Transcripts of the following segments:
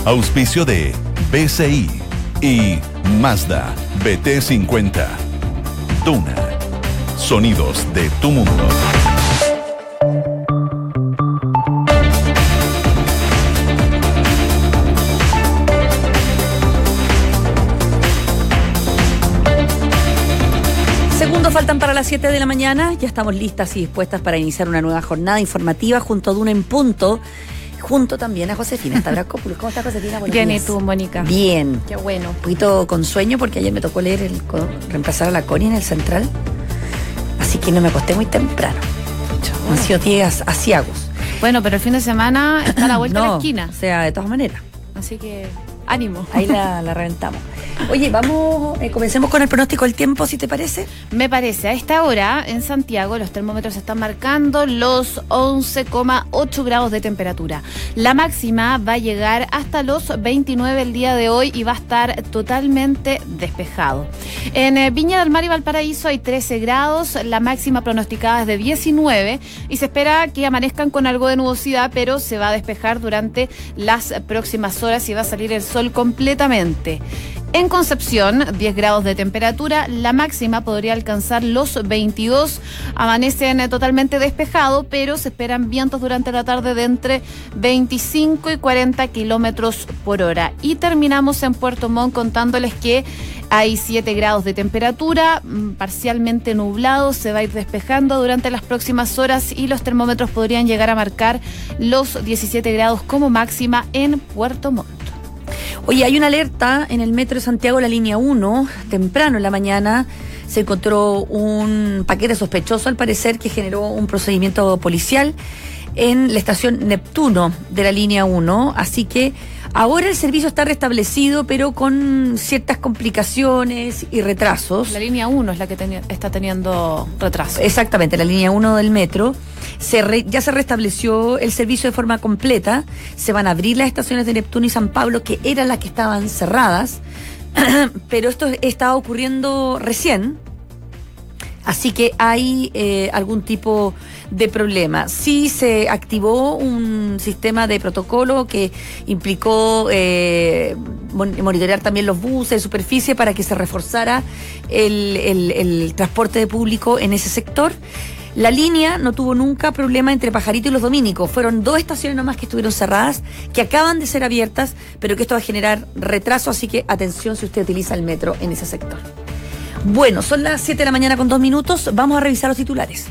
Auspicio de BCI y Mazda BT50. Duna. Sonidos de tu mundo. Segundos faltan para las 7 de la mañana. Ya estamos listas y dispuestas para iniciar una nueva jornada informativa junto a Duna en Punto. Junto también a Josefina Stavrakopoulos. ¿Cómo estás, Josefina? Buenos Bien, días. ¿y tú, Mónica? Bien. Qué bueno. Un poquito con sueño porque ayer me tocó leer reemplazar a la Connie en el Central. Así que no me acosté muy temprano. Han sido días aciagos. Bueno, pero el fin de semana está a la vuelta de la esquina. O sea, de todas maneras. Así que, ánimo. Ahí la reventamos. Oye, comencemos con el pronóstico del tiempo, si te parece. Me parece, a esta hora en Santiago los termómetros están marcando los 11,8 grados de temperatura. La máxima va a llegar hasta los 29 el día de hoy y va a estar totalmente despejado. En Viña del Mar y Valparaíso hay 13 grados, la máxima pronosticada es de 19 y se espera que amanezcan con algo de nubosidad, pero se va a despejar durante las próximas horas y va a salir el sol completamente. En Concepción, 10 grados de temperatura, la máxima podría alcanzar los 22. Amanecen totalmente despejado, pero se esperan vientos durante la tarde de entre 25 y 40 kilómetros por hora. Y terminamos en Puerto Montt contándoles que hay 7 grados de temperatura, parcialmente nublado, se va a ir despejando durante las próximas horas y los termómetros podrían llegar a marcar los 17 grados como máxima en Puerto Montt. Oye, hay una alerta en el metro de Santiago, la línea 1, temprano en la mañana. Se encontró un paquete sospechoso, al parecer, que generó un procedimiento policial en la estación Neptuno de la línea 1. Así que ahora el servicio está restablecido, pero con ciertas complicaciones y retrasos. La línea 1 es la que está teniendo retraso. Exactamente, la línea 1 del metro. Ya se restableció el servicio de forma completa. Se van a abrir las estaciones de Neptuno y San Pablo, que eran las que estaban cerradas. Pero esto estaba ocurriendo recién. Así que hay algún tipo de problema. Sí se activó un sistema de protocolo que implicó monitorear también los buses de superficie para que se reforzara el transporte de público en ese sector. La línea no tuvo nunca problema entre Pajarito y Los Dominicos. Fueron 2 estaciones nomás que estuvieron cerradas, que acaban de ser abiertas, pero que esto va a generar retraso, así que atención si usted utiliza el metro en ese sector. Bueno, son las 7 de la mañana con 2 minutos. Vamos a revisar los titulares.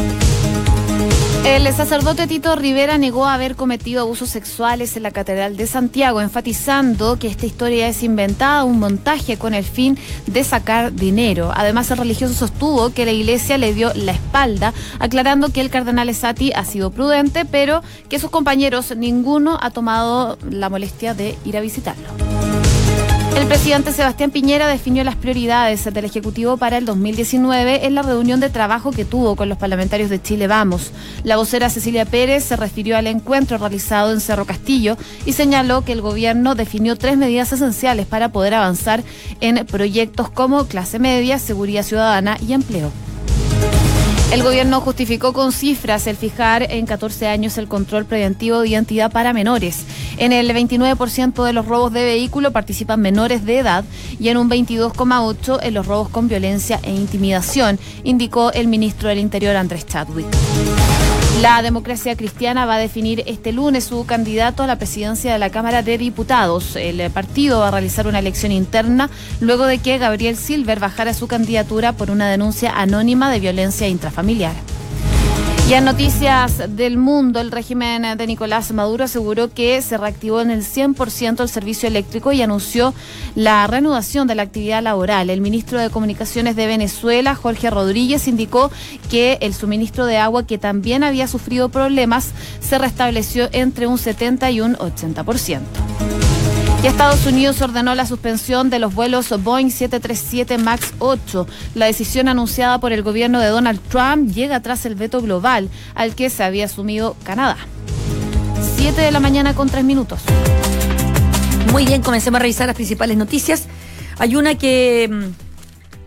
El sacerdote Tito Rivera negó haber cometido abusos sexuales en la Catedral de Santiago, enfatizando que esta historia es inventada, un montaje con el fin de sacar dinero. Además, el religioso sostuvo que la iglesia le dio la espalda, aclarando que el cardenal Esati ha sido prudente, pero que sus compañeros ninguno ha tomado la molestia de ir a visitarlo. El presidente Sebastián Piñera definió las prioridades del Ejecutivo para el 2019 en la reunión de trabajo que tuvo con los parlamentarios de Chile Vamos. La vocera Cecilia Pérez se refirió al encuentro realizado en Cerro Castillo y señaló que el gobierno definió 3 medidas esenciales para poder avanzar en proyectos como clase media, seguridad ciudadana y empleo. El gobierno justificó con cifras el fijar en 14 años el control preventivo de identidad para menores. En el 29% de los robos de vehículo participan menores de edad y en un 22,8% en los robos con violencia e intimidación, indicó el ministro del Interior Andrés Chadwick. La Democracia Cristiana va a definir este lunes su candidato a la presidencia de la Cámara de Diputados. El partido va a realizar una elección interna luego de que Gabriel Silver bajara su candidatura por una denuncia anónima de violencia intrafamiliar. Y en noticias del mundo, el régimen de Nicolás Maduro aseguró que se reactivó en el 100% el servicio eléctrico y anunció la reanudación de la actividad laboral. El ministro de Comunicaciones de Venezuela, Jorge Rodríguez, indicó que el suministro de agua, que también había sufrido problemas, se restableció entre un 70 y un 80%. Y Estados Unidos ordenó la suspensión de los vuelos Boeing 737 MAX 8. La decisión anunciada por el gobierno de Donald Trump llega tras el veto global al que se había sumido Canadá. 7 de la mañana con 3 minutos. Muy bien, comencemos a revisar las principales noticias. Hay una que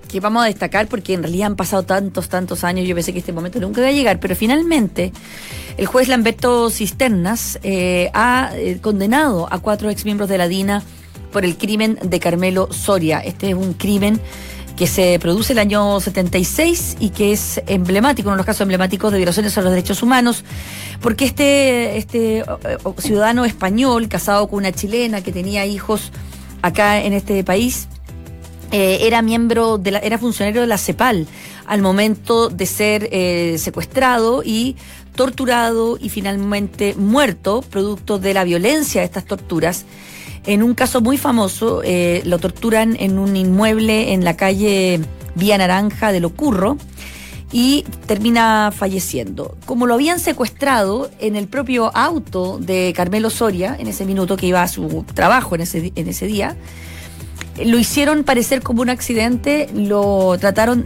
que vamos a destacar porque en realidad han pasado tantos años, yo pensé que este momento nunca iba a llegar, pero finalmente el juez Lamberto Cisternas ha condenado a 4 exmiembros de la DINA por el crimen de Carmelo Soria. Este es un crimen que se produce el año 76 y que es emblemático, uno de los casos emblemáticos de violaciones a los derechos humanos, porque este ciudadano español casado con una chilena que tenía hijos acá en este país, era funcionario de la CEPAL al momento de ser secuestrado y torturado y finalmente muerto, producto de la violencia de estas torturas. En un caso muy famoso, lo torturan en un inmueble en la calle Vía Naranja de Locurro y termina falleciendo. Como lo habían secuestrado en el propio auto de Carmelo Soria, en ese minuto que iba a su trabajo en ese día, lo hicieron parecer como un accidente, lo trataron,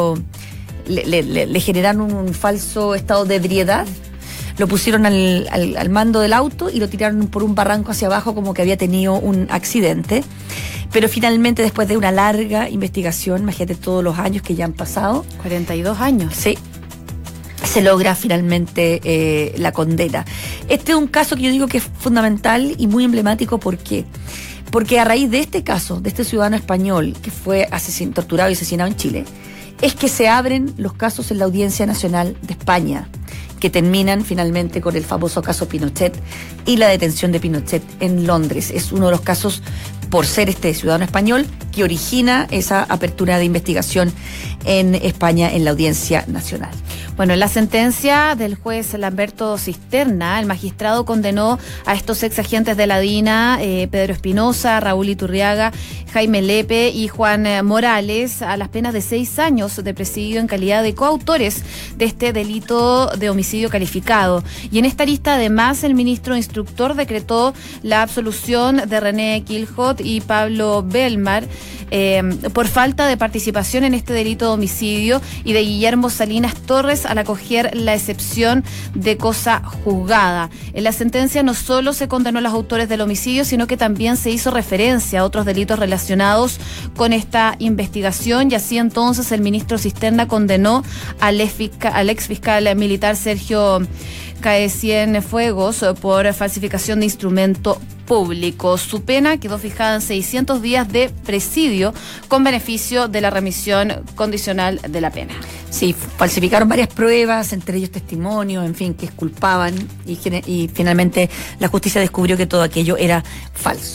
le generaron un falso estado de ebriedad, lo pusieron al mando del auto y lo tiraron por un barranco hacia abajo como que había tenido un accidente. Pero finalmente, después de una larga investigación, imagínate todos los años que ya han pasado. 42 años. Sí. Se logra finalmente la condena. Este es un caso que yo digo que es fundamental y muy emblemático. ¿Por qué? Porque a raíz de este caso, de este ciudadano español que fue torturado y asesinado en Chile, es que se abren los casos en la Audiencia Nacional de España, que terminan finalmente con el famoso caso Pinochet y la detención de Pinochet en Londres. Es uno de los casos, por ser este ciudadano español, que origina esa apertura de investigación en España en la Audiencia Nacional. Bueno, en la sentencia del juez Lamberto Cisterna, el magistrado condenó a estos ex agentes de la DINA, Pedro Espinosa, Raúl Iturriaga, Jaime Lepe y Juan Morales, a las penas de 6 años de presidio en calidad de coautores de este delito de homicidio calificado. Y en esta lista, además, el ministro instructor decretó la absolución de René Quilhot y Pablo Belmar por falta de participación en este delito de homicidio, y de Guillermo Salinas Torres al acoger la excepción de cosa juzgada. En la sentencia no solo se condenó a los autores del homicidio, sino que también se hizo referencia a otros delitos relacionados con esta investigación, y así entonces el ministro Cisterna condenó al ex fiscal militar Sergio Cienfuegos por falsificación de instrumento público. Su pena quedó fijada en 600 días de presidio con beneficio de la remisión condicional de la pena. Sí, falsificaron varias pruebas, entre ellos testimonios, en fin, que exculpaban y finalmente la justicia descubrió que todo aquello era falso.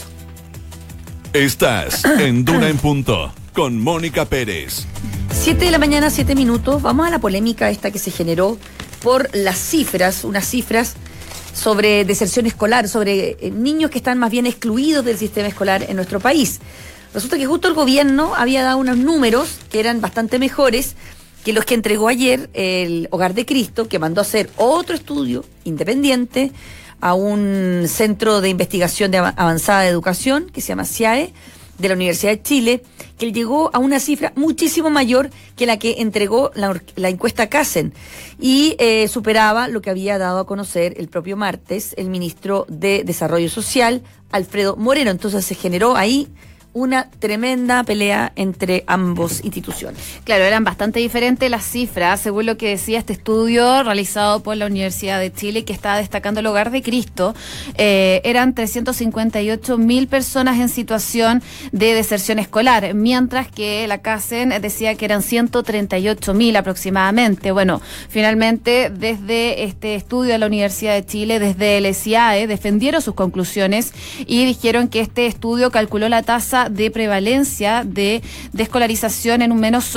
Estás en Duna en Punto con Mónica Pérez. 7 de la mañana, 7 minutos. Vamos a la polémica esta que se generó por las cifras, unas cifras sobre deserción escolar, sobre niños que están más bien excluidos del sistema escolar en nuestro país. Resulta que justo el gobierno había dado unos números que eran bastante mejores que los que entregó ayer el Hogar de Cristo, que mandó a hacer otro estudio independiente a un centro de investigación de avanzada de educación que se llama CIAE, de la Universidad de Chile, que llegó a una cifra muchísimo mayor que la que entregó la encuesta Casen, y superaba lo que había dado a conocer el propio martes el ministro de Desarrollo Social, Alfredo Moreno. Entonces se generó ahí una tremenda pelea entre ambas instituciones. Claro, eran bastante diferentes las cifras, según lo que decía este estudio realizado por la Universidad de Chile, que estaba destacando el Hogar de Cristo. Eran 358.000 personas en situación de deserción escolar, mientras que la CASEN decía que eran 138.000 aproximadamente. Bueno, finalmente, desde este estudio de la Universidad de Chile, desde el CIAE, defendieron sus conclusiones y dijeron que este estudio calculó la tasa de prevalencia de escolarización en un menos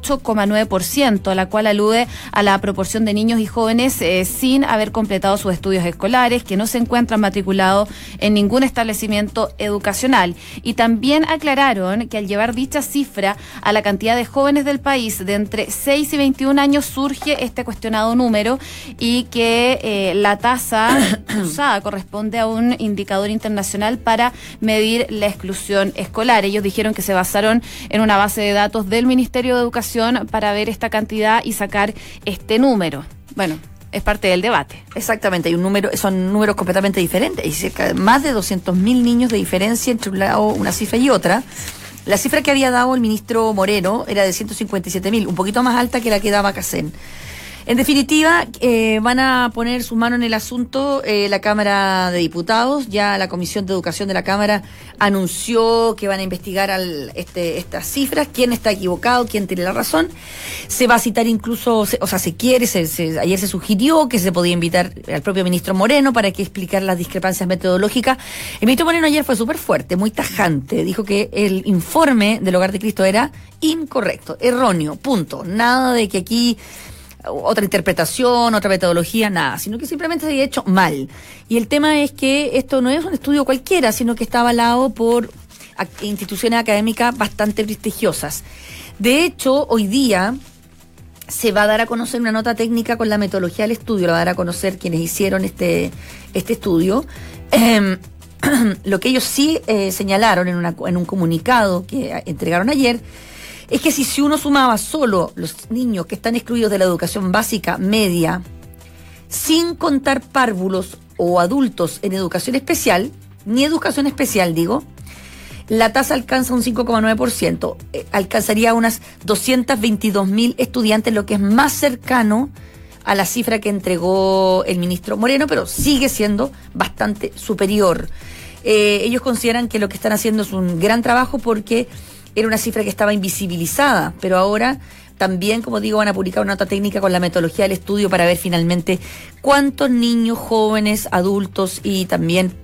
8,9%, a la cual alude a la proporción de niños y jóvenes sin haber completado sus estudios escolares, que no se encuentran matriculados en ningún establecimiento educacional. Y también aclararon que al llevar dicha cifra a la cantidad de jóvenes del país de entre 6 y 21 años surge este cuestionado número, y que la tasa usada corresponde a un indicador internacional para medir la exclusión escolar. Ellos dijeron que se basaron en una base de datos del Ministerio de Educación para ver esta cantidad y sacar este número. Bueno, es parte del debate. Exactamente, hay son números completamente diferentes. Hay cerca de más de 200.000 niños de diferencia entre un lado, una cifra y otra. La cifra que había dado el ministro Moreno era de 157.000, un poquito más alta que la que daba Casén. En definitiva, van a poner su mano en el asunto la Cámara de Diputados. Ya la Comisión de Educación de la Cámara anunció que van a investigar estas cifras, quién está equivocado, quién tiene la razón. se va a citar incluso, ayer se sugirió que se podía invitar al propio ministro Moreno para que explicara las discrepancias metodológicas. El ministro Moreno ayer fue súper fuerte, muy tajante, dijo que el informe del Hogar de Cristo era incorrecto, erróneo, punto. Nada de que aquí otra interpretación, otra metodología, nada, sino que simplemente se había hecho mal. Y el tema es que esto no es un estudio cualquiera, sino que está avalado por instituciones académicas bastante prestigiosas. De hecho, hoy día se va a dar a conocer una nota técnica con la metodología del estudio, la va a dar a conocer quienes hicieron este estudio. Lo que ellos sí señalaron en un comunicado que entregaron ayer es que si uno sumaba solo los niños que están excluidos de la educación básica media, sin contar párvulos o adultos en educación especial, ni educación especial digo, la tasa alcanza un 5,9%, alcanzaría unas 222.000 estudiantes, lo que es más cercano a la cifra que entregó el ministro Moreno, pero sigue siendo bastante superior. Ellos consideran que lo que están haciendo es un gran trabajo porque era una cifra que estaba invisibilizada, pero ahora también, como digo, van a publicar una nota técnica con la metodología del estudio para ver finalmente cuántos niños, jóvenes, adultos y también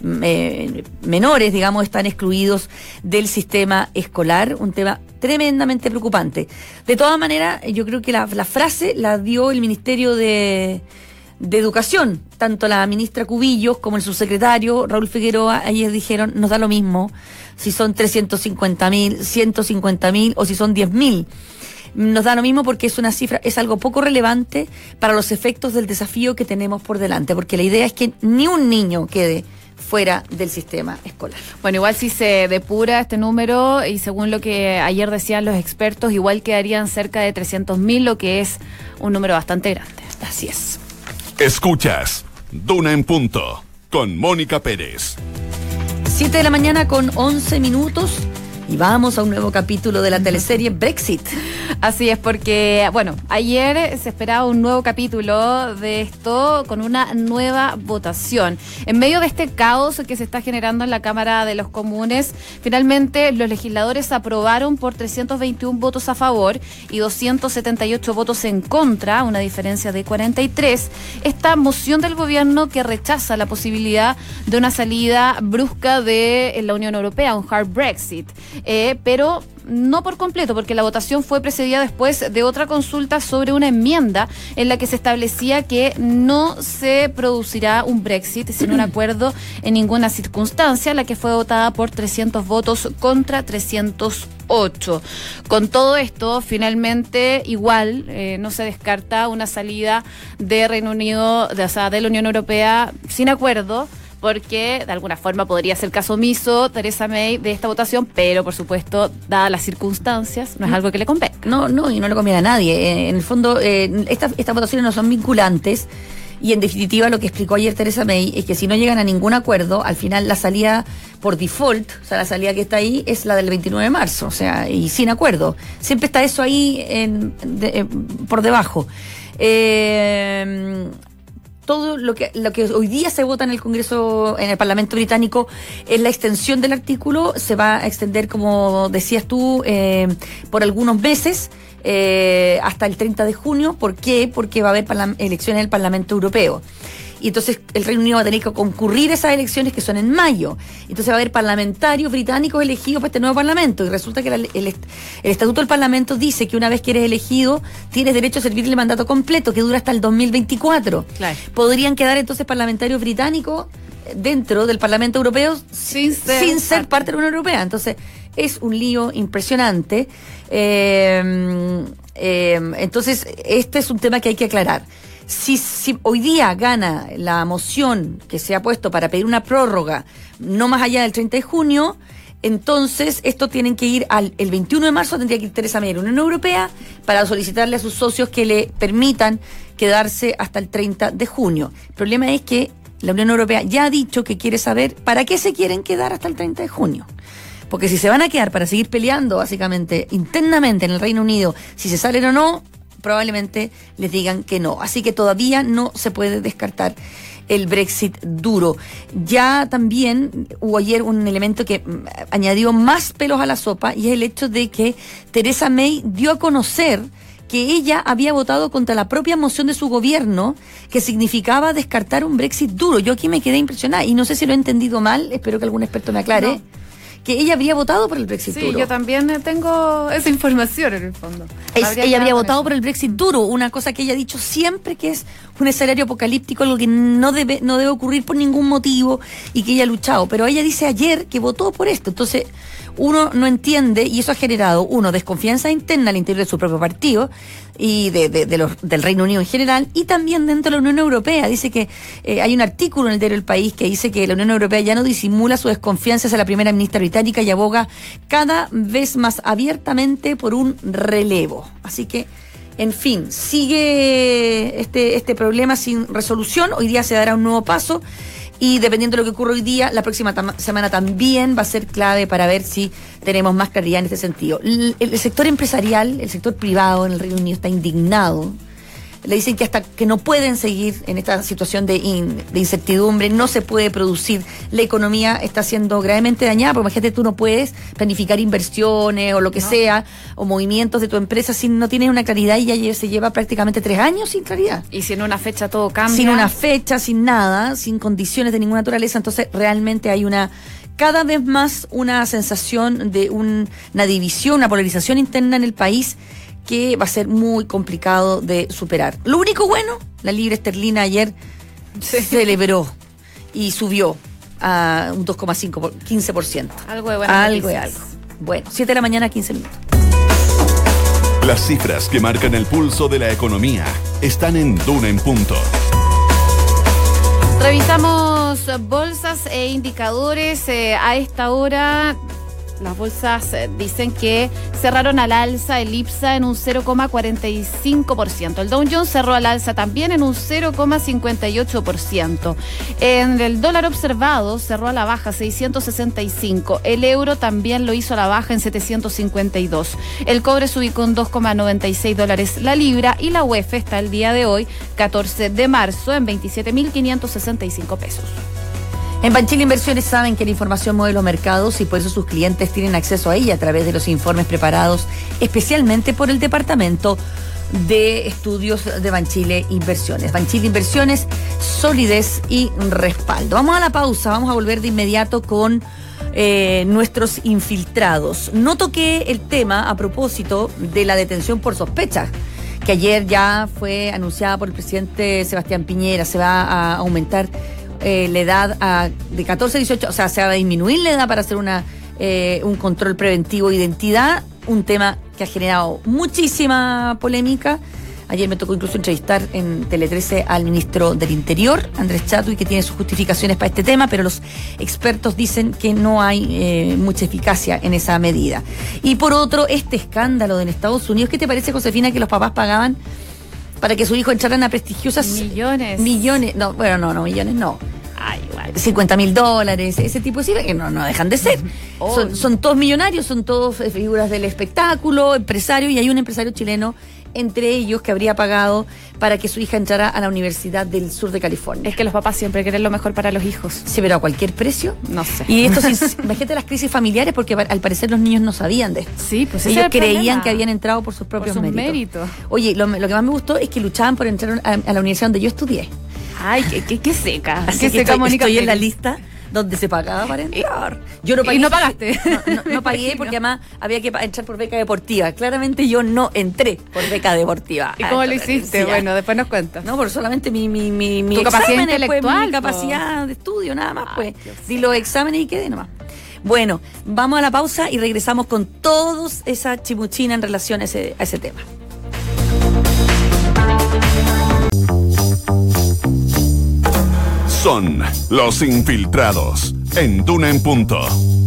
menores, digamos, están excluidos del sistema escolar, un tema tremendamente preocupante. De todas maneras, yo creo que la frase la dio el Ministerio de Educación, tanto la ministra Cubillos como el subsecretario Raúl Figueroa ayer dijeron, nos da lo mismo si son 350.000, 150.000 o si son 10.000. Nos da lo mismo porque es una cifra, es algo poco relevante para los efectos del desafío que tenemos por delante, porque la idea es que ni un niño quede fuera del sistema escolar. Bueno, igual si se depura este número y según lo que ayer decían los expertos, igual quedarían cerca de 300.000, lo que es un número bastante grande. Así es. Escuchas Duna en Punto con Mónica Pérez. 7 de la mañana con 11 minutos. Y vamos a un nuevo capítulo de la teleserie Brexit. Así es, porque, bueno, ayer se esperaba un nuevo capítulo de esto con una nueva votación. En medio de este caos que se está generando en la Cámara de los Comunes, finalmente los legisladores aprobaron por 321 votos a favor y 278 votos en contra, una diferencia de 43, esta moción del gobierno que rechaza la posibilidad de una salida brusca de la Unión Europea, un hard Brexit. Pero no por completo, porque la votación fue precedida después de otra consulta sobre una enmienda en la que se establecía que no se producirá un Brexit sin un acuerdo en ninguna circunstancia, la que fue votada por 300 votos contra 308. Con todo esto, finalmente, igual no se descarta una salida de Reino Unido, de la Unión Europea sin acuerdo, porque de alguna forma podría ser caso omiso Theresa May de esta votación, pero por supuesto, dadas las circunstancias, no es algo que le convenga. No, y no le conviene a nadie. En el fondo, estas votaciones no son vinculantes, y en definitiva lo que explicó ayer Theresa May es que si no llegan a ningún acuerdo, al final la salida por default, o sea, la salida que está ahí es la del 29 de marzo, o sea, y sin acuerdo. Siempre está eso ahí por debajo. Todo lo que hoy día se vota en el Congreso, en el Parlamento británico, es la extensión del artículo. Se va a extender, como decías tú, por algunos meses, hasta el 30 de junio. ¿Por qué? Porque va a haber elecciones en el Parlamento Europeo. Y entonces el Reino Unido va a tener que concurrir a esas elecciones que son en mayo. Entonces va a haber parlamentarios británicos elegidos para este nuevo Parlamento. Y resulta que el Estatuto del Parlamento dice que una vez que eres elegido, tienes derecho a servir el mandato completo, que dura hasta el 2024. Claro. Podrían quedar entonces parlamentarios británicos dentro del Parlamento Europeo sin ser parte de la Unión Europea. Entonces es un lío impresionante. Entonces este es un tema que hay que aclarar. Si hoy día gana la moción que se ha puesto para pedir una prórroga no más allá del 30 de junio, entonces esto tienen que ir el 21 de marzo, tendría que ir Theresa May a la Unión Europea para solicitarle a sus socios que le permitan quedarse hasta el 30 de junio. El problema es que la Unión Europea ya ha dicho que quiere saber para qué se quieren quedar hasta el 30 de junio. Porque si se van a quedar para seguir peleando, básicamente, internamente en el Reino Unido, si se salen o no, probablemente les digan que no. Así que todavía no se puede descartar el Brexit duro. Ya también hubo ayer un elemento que añadió más pelos a la sopa, y es el hecho de que Theresa May dio a conocer que ella había votado contra la propia moción de su gobierno, que significaba descartar un Brexit duro. Yo aquí me quedé impresionada, y no sé si lo he entendido mal, espero que algún experto me aclare. No. Que ella habría votado por el Brexit duro. Sí, yo también tengo esa información en el fondo. Ella habría votado por el Brexit duro, una cosa que ella ha dicho siempre, que es un escenario apocalíptico, algo que no debe ocurrir por ningún motivo, y que ella ha luchado. Pero ella dice ayer que votó por esto. Entonces, uno no entiende, y eso ha generado, desconfianza interna al interior de su propio partido y del Reino Unido en general, y también dentro de la Unión Europea. Dice que hay un artículo en el diario El País que dice que la Unión Europea ya no disimula su desconfianza hacia la primera ministra británica y aboga cada vez más abiertamente por un relevo. Así que, en fin, sigue este problema sin resolución. Hoy día se dará un nuevo paso, y dependiendo de lo que ocurra hoy día, la próxima semana también va a ser clave para ver si tenemos más claridad en este sentido. El sector empresarial, el sector privado en el Reino Unido está indignado. Le dicen que hasta que no pueden seguir en esta situación de incertidumbre, no se puede producir. La economía está siendo gravemente dañada, porque imagínate, tú no puedes planificar inversiones o lo que sea, o movimientos de tu empresa, si no tienes una claridad, y ya se lleva prácticamente 3 años sin claridad. Y sin una fecha todo cambia. Sin una fecha, sin nada, sin condiciones de ninguna naturaleza. Entonces realmente hay cada vez más una sensación de una división, una polarización interna en el país, que va a ser muy complicado de superar. Lo único bueno, la libra esterlina ayer celebró y subió a un 2,5%, 15%. Algo de buenas Algo. Bueno, 7 de la mañana, 15 minutos. Las cifras que marcan el pulso de la economía están en Duna en Punto. Revisamos bolsas e indicadores a esta hora. Las bolsas dicen que cerraron al alza, el IPSA en un 0,45%. El Dow Jones cerró al alza también en un 0,58%. En el dólar observado cerró a la baja 665. El euro también lo hizo a la baja en 752. El cobre se ubicó en $2,96 la libra, y la UEF está el día de hoy, 14 de marzo, en 27.565 pesos. En Banchile Inversiones saben que la información mueve los mercados, y por eso sus clientes tienen acceso a ella a través de los informes preparados especialmente por el Departamento de Estudios de Banchile Inversiones. Banchile Inversiones, solidez y respaldo. Vamos a la pausa, vamos a volver de inmediato con nuestros infiltrados. No toqué el tema a propósito de la detención por sospecha, que ayer ya fue anunciada por el presidente Sebastián Piñera. Se va a aumentar la edad de 14 a 18, o sea, se va a disminuir la edad para hacer un control preventivo de identidad, un tema que ha generado muchísima polémica. Ayer me tocó incluso entrevistar en Tele 13 al ministro del Interior, Andrés Chadwick, que tiene sus justificaciones para este tema, pero los expertos dicen que no hay mucha eficacia en esa medida. Y por otro, este escándalo en Estados Unidos, ¿qué te parece, Josefina, que los papás pagaban para que su hijo entraran a prestigiosas... Millones, no, millones no. Ay, igual. $50,000, ese tipo de cifras que no dejan de ser. Son todos millonarios, son todos figuras del espectáculo, empresarios, y hay un empresario chileno entre ellos que habría pagado para que su hija entrara a la Universidad del Sur de California. Es que los papás siempre quieren lo mejor para los hijos. Sí, pero a cualquier precio. No sé. Y esto, imagínate las crisis familiares, porque al parecer los niños no sabían de esto. Sí, pues ellos creían que habían entrado por sus propios méritos. Oye, lo que más me gustó es que luchaban por entrar a la universidad donde yo estudié. Ay, qué seca. Así que seca, estoy en la lista donde se pagaba para entrar. Yo no pagué. ¿Y no pagaste? No pagué porque además había que entrar por beca deportiva. Claramente yo no entré por beca deportiva. ¿Y cómo lo hiciste? Bueno, después nos cuentas. No, por solamente mi tu capacidad intelectual, mi capacidad de estudio, nada más. Pues di los exámenes y quedé nomás. Bueno, vamos a la pausa y regresamos con todos esa chimuchina en relación a ese tema. Son los infiltrados en Duna en Punto.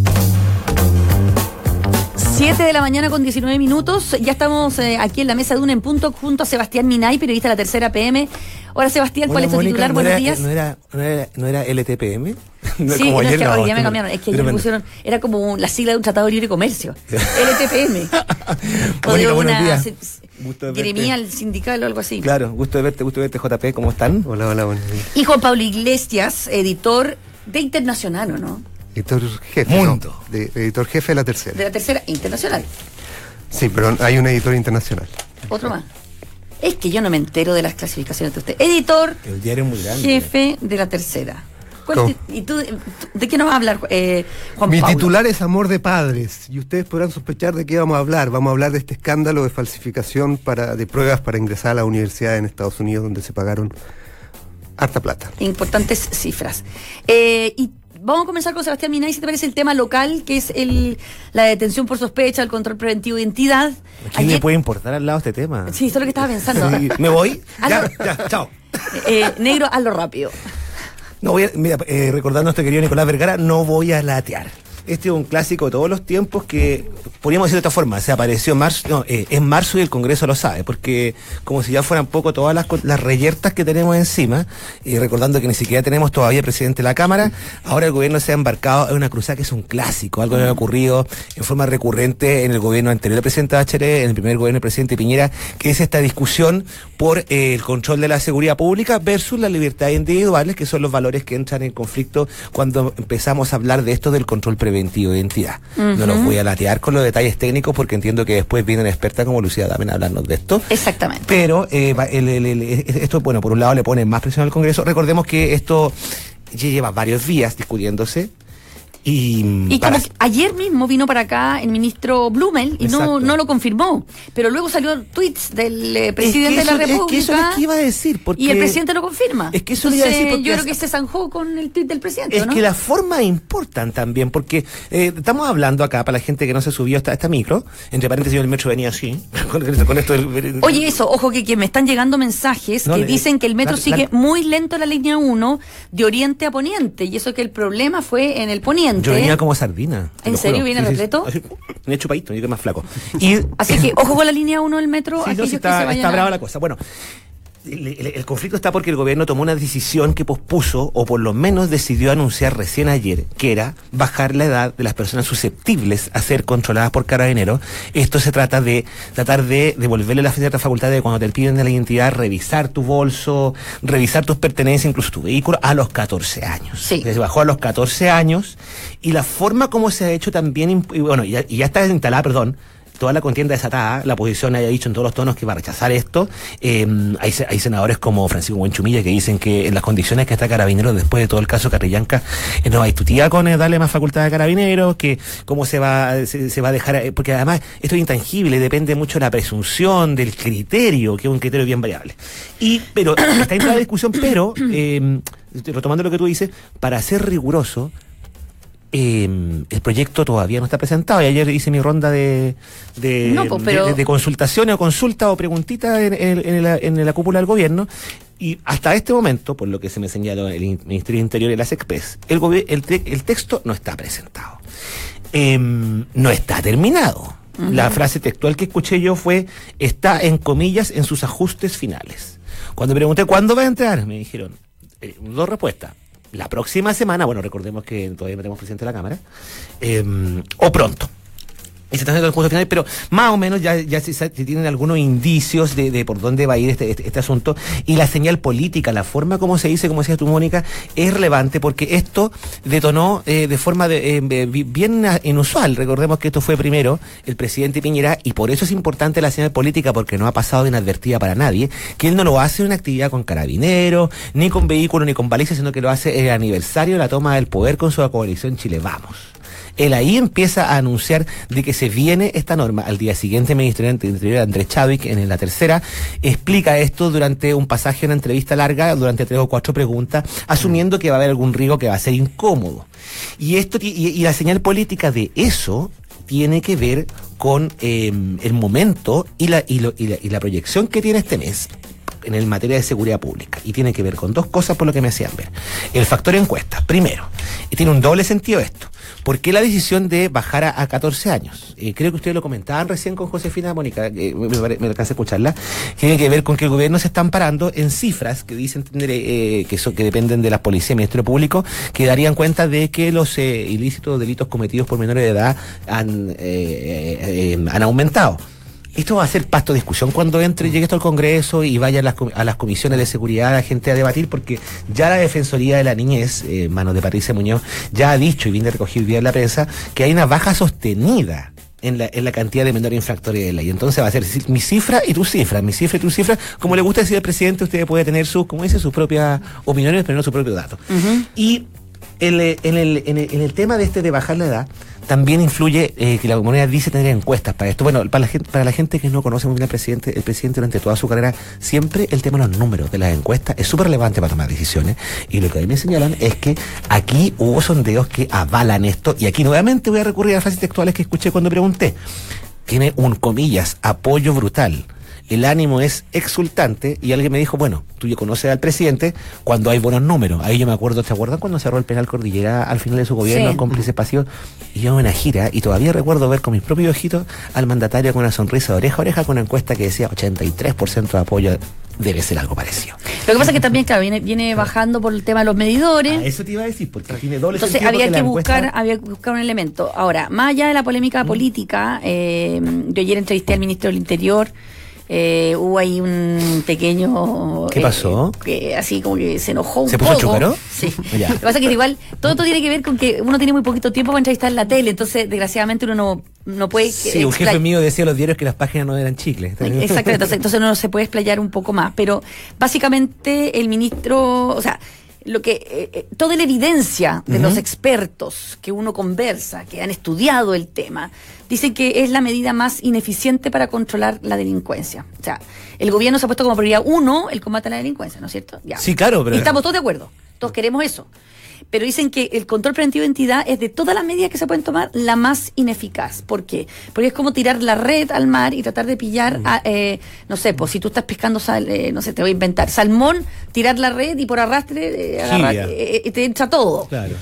7 de la mañana con 19 minutos. Ya estamos aquí en la mesa de Duna en Punto junto a Sebastián Minay, periodista de la Tercera PM. Hola, Sebastián, ¿cuál es tu titular? Buenos días. ¿No era LTPM? No, Sí, como no, es ayer, que no, hoy ya me cambiaron. Es que ayer me pusieron, era como la sigla de un tratado de libre comercio. LTPM. O de Mónica, buenos una días. Gusto de verte. gremial sindical o algo así. Claro, gusto de verte, JP, ¿cómo están? Hola, buenos días. Y Juan Pablo Iglesias, editor de Internacional, ¿o no? Editor jefe. Mundo. No, editor jefe de La Tercera. De La Tercera, Internacional. Sí, pero hay un editor internacional. Otro más. Es que yo no me entero de las clasificaciones de usted. Editor, El diario es muy grande. jefe de La Tercera. ¿Cómo? ¿Y tú de qué nos vas a hablar, Juan Mi Pablo? titular es Amor de Padres, y ustedes podrán sospechar de qué vamos a hablar. Vamos a hablar de este escándalo de falsificación de pruebas para ingresar a la universidad en Estados Unidos, donde se pagaron harta plata. Importantes cifras. Y vamos a comenzar con Sebastián Minay, si te parece, el tema local, que es la detención por sospecha, el control preventivo de identidad. ¿A quién le puede importar al lado este tema? Sí, eso es lo que estaba pensando. Sí, ¿me voy? Hazlo. Ya, chao. Negro, hazlo rápido. No voy a, mira, recordando a nuestro querido Nicolás Vergara, no voy a latear. Este es un clásico de todos los tiempos que, podríamos decir de esta forma, se apareció en marzo y el Congreso lo sabe, porque como si ya fueran poco todas las reyertas que tenemos encima, y recordando que ni siquiera tenemos todavía presidente de la Cámara, ahora el gobierno se ha embarcado en una cruzada que es un clásico, algo que ha ocurrido en forma recurrente en el gobierno anterior del presidente Bachelet, en el primer gobierno del presidente Piñera, que es esta discusión por el control de la seguridad pública versus las libertades individuales, que son los valores que entran en conflicto cuando empezamos a hablar de esto del control preventivo de identidad. No los voy a latear con los detalles técnicos porque entiendo que después viene una experta como Lucía Damen a hablarnos de esto. Exactamente. Pero esto, bueno, por un lado le pone más presión al Congreso. Recordemos que esto ya lleva varios días discutiéndose. Y como que ayer mismo vino para acá el ministro Blumel y no lo confirmó, pero luego salió tweets del presidente de la República. Es que eso es lo que iba a decir. Porque y el presidente lo confirma. Es que eso le iba a decir porque yo creo que se zanjó con el tweet del presidente, es ¿no? que las formas importan también, porque estamos hablando acá, para la gente que no se subió hasta esta micro, entre paréntesis el metro venía así, con esto Oye, eso, ojo que me están llegando mensajes que dicen que el metro sigue muy lento la línea 1 de oriente a poniente, y eso que el problema fue en el poniente. Yo venía como sardina. ¿En serio viene repleto? Me he chupadito, yo que más flaco. Así que ojo con la línea 1 del metro. Sí, no, está brava la cosa. Bueno, el conflicto está porque el gobierno tomó una decisión que pospuso, o por lo menos decidió anunciar recién ayer, que era bajar la edad de las personas susceptibles a ser controladas por Carabineros. Esto se trata de tratar de devolverle la cierta facultad de cuando te piden de la identidad, revisar tu bolso, revisar tus pertenencias, incluso tu vehículo, a los 14 años. Sí. Se bajó a los 14 años, y la forma como se ha hecho también, bueno, ya está instalada, toda la contienda desatada, la oposición haya dicho en todos los tonos que va a rechazar esto. Hay senadores como Francisco Buenchumilla que dicen que en las condiciones que está Carabineros después de todo el caso Catrillanca no hay tutía con darle más facultad a Carabineros, que cómo se va a dejar, porque además esto es intangible, depende mucho de la presunción, del criterio, que es un criterio bien variable. Pero está en la discusión, pero retomando lo que tú dices, para ser riguroso, el proyecto todavía no está presentado, y ayer hice mi ronda de consultaciones o consultas o preguntitas en la cúpula del gobierno, y hasta este momento, por lo que se me señaló el Ministerio de Interior y las Express, el texto no está presentado, no está terminado. La frase textual que escuché yo fue: está en comillas en sus ajustes finales. Cuando pregunté ¿cuándo va a entrar?, me dijeron dos respuestas: la próxima semana, bueno, recordemos que todavía no tenemos presidente de la Cámara, o pronto. Y se están haciendo los puntos finales, pero más o menos ya se tienen algunos indicios de por dónde va a ir este asunto. Y la señal política, la forma como se dice, como decías tú, Mónica, es relevante porque esto detonó de forma bien inusual. Recordemos que esto fue primero el presidente Piñera, y por eso es importante la señal política, porque no ha pasado de inadvertida para nadie, que él no lo hace en una actividad con Carabineros, ni con vehículos, ni con balizas, sino que lo hace en el aniversario de la toma del poder con su coalición Chile Vamos. Él ahí empieza a anunciar de que se viene esta norma. Al día siguiente, el ministro de Interior, Andrés Chadwick, en La Tercera, explica esto durante un pasaje, una entrevista larga, durante 3 o 4 preguntas, asumiendo que va a haber algún riesgo que va a ser incómodo. Y la señal política de eso tiene que ver con el momento y la proyección que tiene este mes. en el materia de seguridad pública. Y tiene que ver con dos cosas por lo que me hacían ver. El factor encuesta, primero, y tiene un doble sentido esto. ¿Por qué la decisión de bajar a 14 años? Creo que ustedes lo comentaban recién con Josefina Mónica, me alcancé a escucharla, que tiene que ver con que el gobierno se está amparando en cifras que dicen tener, que dependen de las policías y el Ministerio Público, que darían cuenta de que los ilícitos delitos cometidos por menores de edad han aumentado. Esto va a ser pasto de discusión cuando llegue esto al Congreso y vaya a las comisiones de seguridad la gente a debatir, porque ya la Defensoría de la Niñez, manos de Patricia Muñoz, ya ha dicho, y viene recogido hoy día en la prensa, que hay una baja sostenida en la cantidad de menores infractores de ley. Entonces va a ser mi cifra y tu cifra, mi cifra y tu cifra. Como le gusta decir al presidente, usted puede tener sus propias opiniones, pero no sus propios datos. Uh-huh. Y en el tema de bajar la edad, también influye que la comunidad dice tener encuestas para esto. Bueno, para la gente que no conoce muy bien al presidente, el presidente durante toda su carrera, siempre el tema de los números de las encuestas es súper relevante para tomar decisiones. Y lo que a mí me señalan es que aquí hubo sondeos que avalan esto. Y aquí nuevamente voy a recurrir a las frases textuales que escuché cuando pregunté. Tiene un, comillas, apoyo brutal. El ánimo es exultante, y alguien me dijo, bueno, tú ya conoces al presidente cuando hay buenos números. Ahí yo me acuerdo, ¿te acuerdan cuando cerró el penal Cordillera al final de su gobierno, sí, cómplices pasivos? Y yo en una gira, y todavía recuerdo ver con mis propios ojitos al mandatario con una sonrisa de oreja a oreja, con una encuesta que decía 83% de apoyo. Debe ser algo parecido. Lo que pasa es que también, claro, viene bajando por el tema de los medidores. Eso te iba a decir, porque tiene doble entonces sentido. Había que buscar un elemento. Ahora, más allá de la polémica política, yo ayer entrevisté al ministro del Interior. Hubo ahí un pequeño... ¿Qué pasó? Que así como que se enojó un poco. ¿Se puso chúcaro? Sí. Lo que pasa es que igual todo esto tiene que ver con que uno tiene muy poquito tiempo para entrevistar en la tele, entonces desgraciadamente uno no puede... Sí, un jefe mío decía en los diarios que las páginas no eran chicles. Exactamente, entonces uno no se puede explayar un poco más, pero básicamente el ministro... O sea, toda la evidencia de los expertos que uno conversa, que han estudiado el tema, dicen que es la medida más ineficiente para controlar la delincuencia. O sea, el gobierno se ha puesto como prioridad 1 el combate a la delincuencia, ¿no es cierto? Ya. Sí, claro, pero... Y estamos todos de acuerdo, todos queremos eso. Pero dicen que el control preventivo de identidad es de todas las medidas que se pueden tomar la más ineficaz. ¿Por qué? Porque es como tirar la red al mar y tratar de pillar, no sé, pues si tú estás pescando, no sé, te voy a inventar, salmón, tirar la red y por arrastre te entra todo. Claro,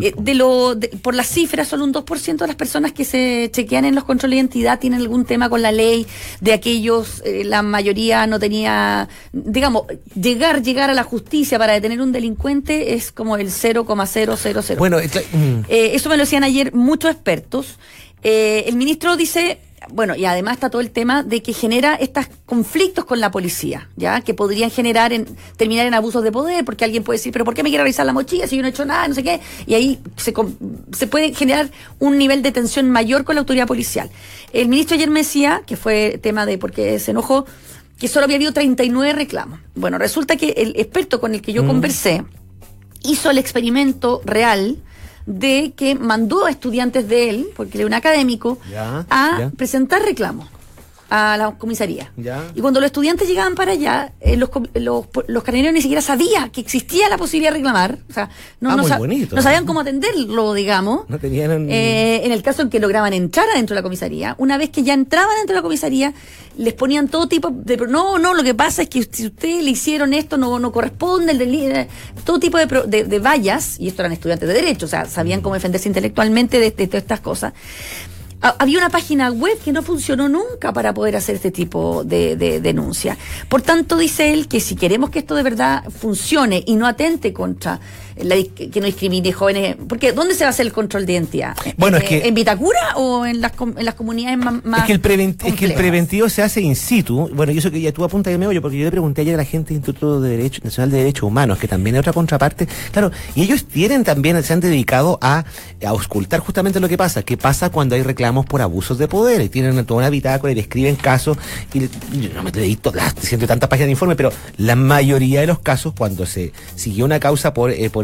por las cifras, solo un 2% de las personas que se chequean en los controles de identidad tienen algún tema con la ley. De aquellos, la mayoría no tenía, digamos, llegar a la justicia para detener un delincuente es como el 0,000. Bueno, eso me lo decían ayer muchos expertos. El ministro dice, bueno, y además está todo el tema de que genera estos conflictos con la policía, ya que podrían terminar en abusos de poder, porque alguien puede decir, pero ¿por qué me quiere revisar la mochila si yo no he hecho nada, no sé qué? Y ahí se puede generar un nivel de tensión mayor con la autoridad policial. El ministro ayer me decía, que fue tema de por qué se enojó, que solo había habido 39 reclamos. Bueno, resulta que el experto con el que yo conversé hizo el experimento real de que mandó a estudiantes de él, porque él es un académico, a presentar reclamos a la comisaría. Y cuando los estudiantes llegaban para allá, los carabineros ni siquiera sabían que existía la posibilidad de reclamar. O sea, no sabían cómo atenderlo, digamos. No tenían... en el caso en que lograban entrar adentro de la comisaría, una vez que ya entraban dentro de la comisaría, les ponían todo tipo de... No, lo que pasa es que si ustedes le hicieron esto, no corresponde, todo tipo de vallas, y esto eran estudiantes de Derecho, o sea, sabían cómo defenderse intelectualmente de todas estas cosas. Había una página web que no funcionó nunca para poder hacer este tipo de denuncia. Por tanto, dice él que si queremos que esto de verdad funcione y no atente contra que no discrimine jóvenes, porque ¿dónde se va a hacer el control de identidad? Bueno, es que ¿en Vitacura o en las comunidades más es que el preventivo se hace in situ. Bueno, y eso que ya tú apuntas que me oye, porque yo le pregunté ayer a la gente del Instituto Nacional de Derechos Humanos, que también es otra contraparte, claro, y ellos se han dedicado a auscultar justamente lo que pasa cuando hay reclamos por abusos de poder, y tienen toda una bitácora y describen casos, y yo no me leí todas, siento tantas páginas de informe, pero la mayoría de los casos, cuando se siguió una causa por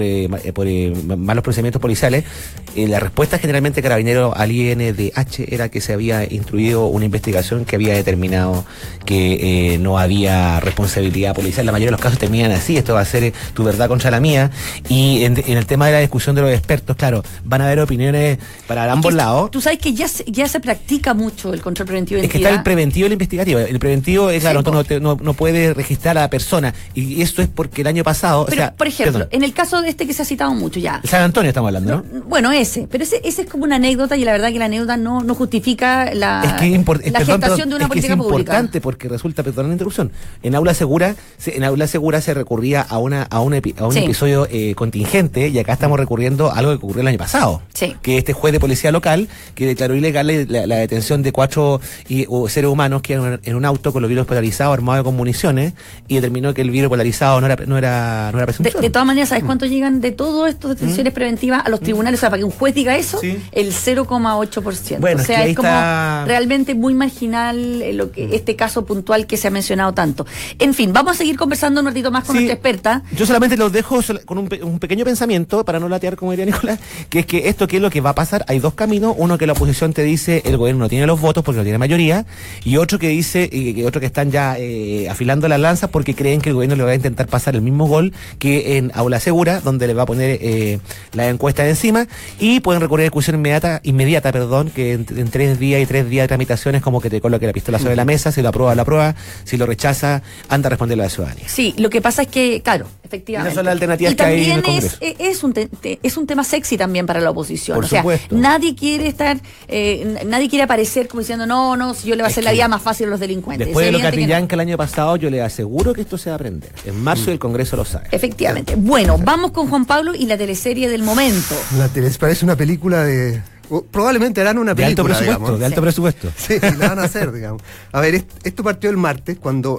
malos procedimientos policiales, la respuesta generalmente Carabineros al INDH era que se había instruido una investigación que había determinado que no había responsabilidad policial. La mayoría de los casos terminan así, esto va a ser tu verdad contra la mía. Y en el tema de la discusión de los expertos, claro, van a haber opiniones para ambos lados. Tú sabes que ya se practica mucho el control preventivo de identidad. Es que está el preventivo y el investigativo. El preventivo es, claro, tú no puedes registrar a la persona. Y esto es porque el año pasado... Pero, por ejemplo, en el caso de este que se ha citado mucho ya... San Antonio estamos hablando, ¿no? Bueno, pero ese es como una anécdota, y la verdad que la anécdota no justifica la gestación de una política pública. Es importante porque resulta, perdón la interrupción, en Aula Segura se recurría a un episodio contingente, y acá estamos recurriendo a algo que ocurrió el año pasado. Sí. Que este juez de policía local que declaró ilegal la detención de 4 seres humanos que iban en un auto con los vidrios polarizados armados con municiones, y determinó que el vidrio polarizado no era presunción. De todas maneras, ¿sabes cuánto llegan de todo esto de detenciones preventivas a los tribunales? O sea, para que un juez diga eso, el 0,8%. Bueno, o sea, es como realmente muy marginal este caso puntual que se ha mencionado tanto. En fin, vamos a seguir conversando un ratito más con nuestra experta. Yo solamente los dejo con un pequeño pensamiento, para no latear, como diría Nicolás, que es que esto, ¿qué es lo que va a pasar? Hay dos caminos: uno, que la oposición te dice el gobierno no tiene los votos porque no tiene mayoría, y otro que dice, otro que están ya afilando las lanzas porque creen que el gobierno le va a intentar pasar el mismo gol que en Aula Segura, donde le va a poner la encuesta de encima, y pueden recurrir a discusión inmediata, que en 3 días y 3 días de tramitaciones, como que te coloque la pistola sobre la mesa, si lo aprueba, si lo rechaza, anda a responderle a la ciudadanía. Sí, lo que pasa es que, claro, efectivamente. Esas son las alternativas que hay en el Congreso. Es un tema sexy también para la oposición. Por supuesto. Nadie quiere nadie quiere aparecer como diciendo, no, si yo le voy a hacer la vida más fácil a los delincuentes. Después de lo Catrillanca el año pasado, yo le aseguro que esto se va a aprender. En marzo el Congreso lo sabe. Efectivamente. Bueno, vamos con Juan Pablo y la teleserie del momento. Parece una película de... Probablemente harán una película, de alto presupuesto. Sí, la van a hacer, digamos. A ver, esto partió el martes cuando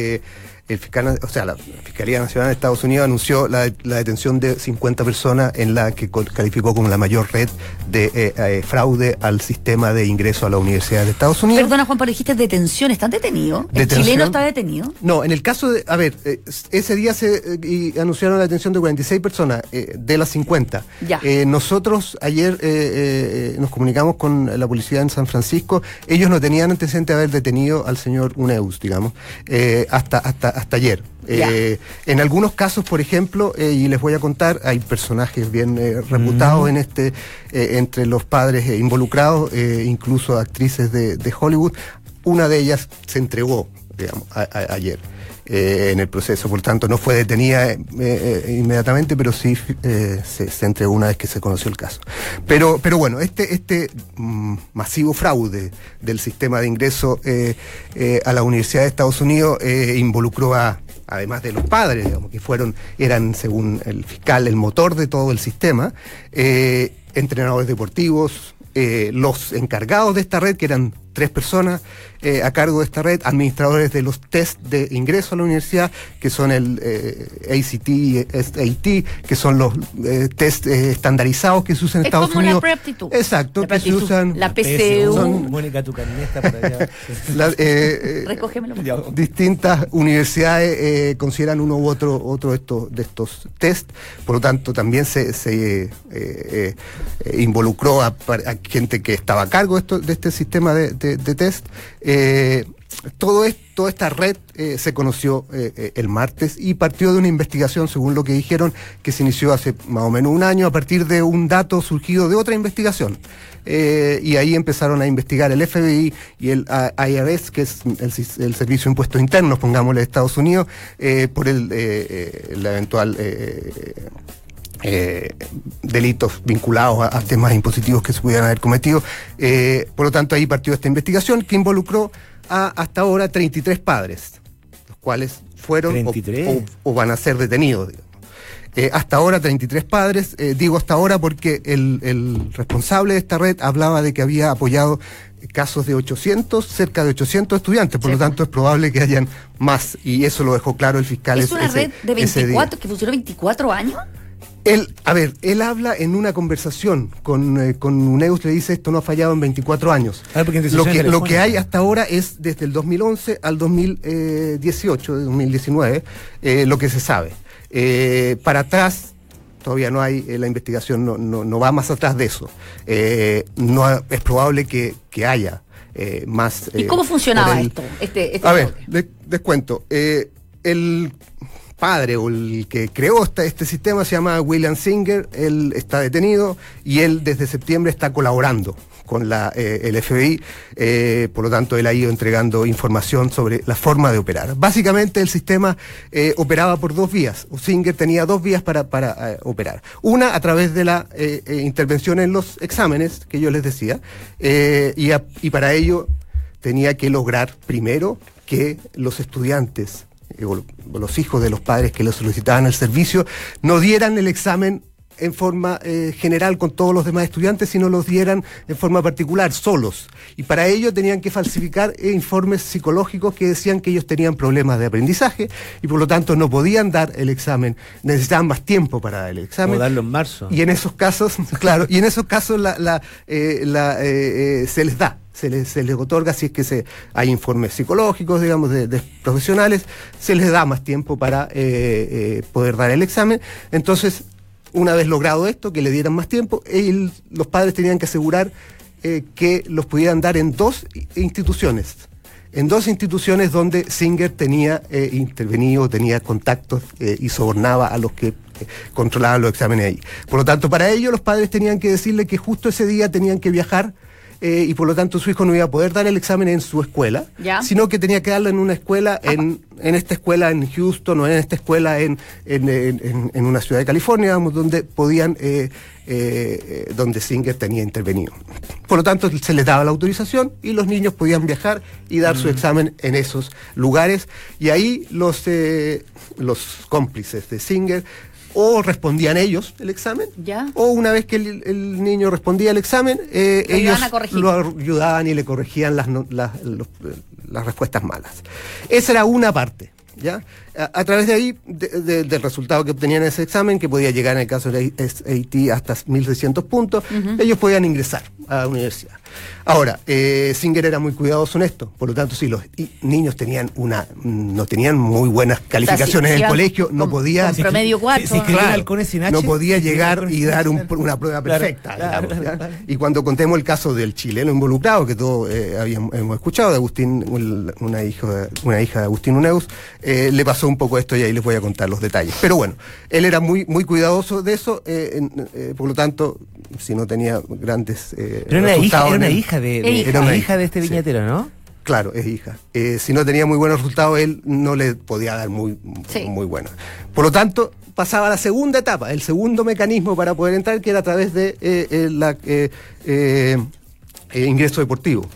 la Fiscalía Nacional de Estados Unidos anunció la detención de 50 personas, en la que calificó como la mayor red de fraude al sistema de ingreso a la Universidad de Estados Unidos. Perdona, Juan, pero dijiste detención. ¿Están detenidos? ¿El chileno está detenido? No, en el caso de... A ver, ese día anunciaron la detención de 46 personas, de las 50. Ya. Nosotros ayer nos comunicamos con la policía en San Francisco. Ellos no tenían antecedentes de haber detenido al señor Uneus, digamos, hasta ayer. En algunos casos, por ejemplo, y les voy a contar, hay personajes bien reputados entre los padres involucrados, incluso actrices de Hollywood. Una de ellas se entregó, digamos, ayer en el proceso, por tanto no fue detenida inmediatamente, pero sí se entregó una vez que se conoció el caso. Pero bueno, este masivo fraude del sistema de ingreso a la Universidad de Estados Unidos involucró además de los padres, digamos, que eran, según el fiscal, el motor de todo el sistema, entrenadores deportivos, los encargados de esta red, que eran 3 personas a cargo de esta red, administradores de los test de ingreso a la universidad, que son el ACT y SAT, que son los test estandarizados que se usan en Estados Unidos. Es como la preaptitud. Exacto, que se usan... La PSU. Mónica, tu carneta por allá. Recógemelo. Distintas universidades consideran uno u otro de estos test, por lo tanto también se involucró a gente que estaba a cargo de este sistema de test. Toda esta red se conoció el martes y partió de una investigación, según lo que dijeron, que se inició hace más o menos un año a partir de un dato surgido de otra investigación. Y ahí empezaron a investigar el FBI y el IRS, que es el Servicio de Impuestos Internos, pongámosle, de Estados Unidos, por la eventual... delitos vinculados a temas impositivos que se pudieran haber cometido. Por lo tanto, ahí partió esta investigación que involucró hasta ahora 33 padres, los cuales fueron o van a ser detenidos, digamos. Hasta ahora 33 padres, digo hasta ahora porque el responsable de esta red hablaba de que había apoyado casos de cerca de 800 estudiantes, por lo tanto es probable que hayan más, y eso lo dejó claro el fiscal. ¿Es una red de 24 que funcionó 24 años? Él habla en una conversación con Uneus, le dice: esto no ha fallado en 24 años. Lo que hay hasta ahora es desde el 2011 al 2019, lo que se sabe. Para atrás todavía no hay, la investigación no va más atrás de eso. Es probable que haya más. ¿Y cómo funcionaba esto? A ver, les cuento. El padre o el que creó este sistema se llama William Singer. Él está detenido y él desde septiembre está colaborando con el FBI, por lo tanto él ha ido entregando información sobre la forma de operar. Básicamente el sistema operaba por dos vías. Singer tenía dos vías para operar. Una a través de la intervención en los exámenes que yo les decía, y para ello tenía que lograr primero que los estudiantes o los hijos de los padres que lo solicitaban el servicio no dieran el examen en forma general con todos los demás estudiantes, sino los dieran en forma particular, solos. Y para ello tenían que falsificar informes psicológicos que decían que ellos tenían problemas de aprendizaje y por lo tanto no podían dar el examen, necesitaban más tiempo para dar el examen. O darlo en marzo. Y en esos casos, claro, y en esos casos se les da. Se les otorga, si es que hay informes psicológicos, digamos, de profesionales, se les da más tiempo para poder dar el examen. Entonces, una vez logrado esto, que le dieran más tiempo, los padres tenían que asegurar que los pudieran dar en dos instituciones donde Singer tenía intervenido, tenía contactos y sobornaba a los que controlaban los exámenes ahí. Por lo tanto, para ello los padres tenían que decirle que justo ese día tenían que viajar y por lo tanto su hijo no iba a poder dar el examen en su escuela, sino que tenía que darlo en una escuela, en esta escuela en Houston o en esta escuela en una ciudad de California, digamos, donde podían, donde Singer tenía intervenido. Por lo tanto, se les daba la autorización y los niños podían viajar y dar su examen en esos lugares. Y ahí los cómplices de Singer o respondían ellos el examen, o una vez que el niño respondía el examen, ellos lo ayudaban y le corregían las respuestas malas. Esa era una parte, ¿ya? A través de ahí, del resultado que obtenían en ese examen, que podía llegar en el caso de SAT hasta 1.600 puntos, ellos podían ingresar a la universidad. Ahora, Singer era muy cuidadoso en esto, por lo tanto, si los niños no tenían muy buenas calificaciones en el colegio, no podía... Con promedio 4. No podía llegar y dar una prueba perfecta. Claro. Y cuando contemos el caso del chileno involucrado, que todos hemos escuchado, de Agustín, una hija de Agustín Uneus, le pasó un poco esto y ahí les voy a contar los detalles. Pero bueno, él era muy, muy cuidadoso de eso, por lo tanto, si no tenía grandes resultados... Era una hija de este viñetero, ¿no? Claro, es hija. Si no tenía muy buenos resultados, él no le podía dar muy buenos. Por lo tanto, pasaba a la segunda etapa, el segundo mecanismo para poder entrar, que era a través de ingreso deportivo.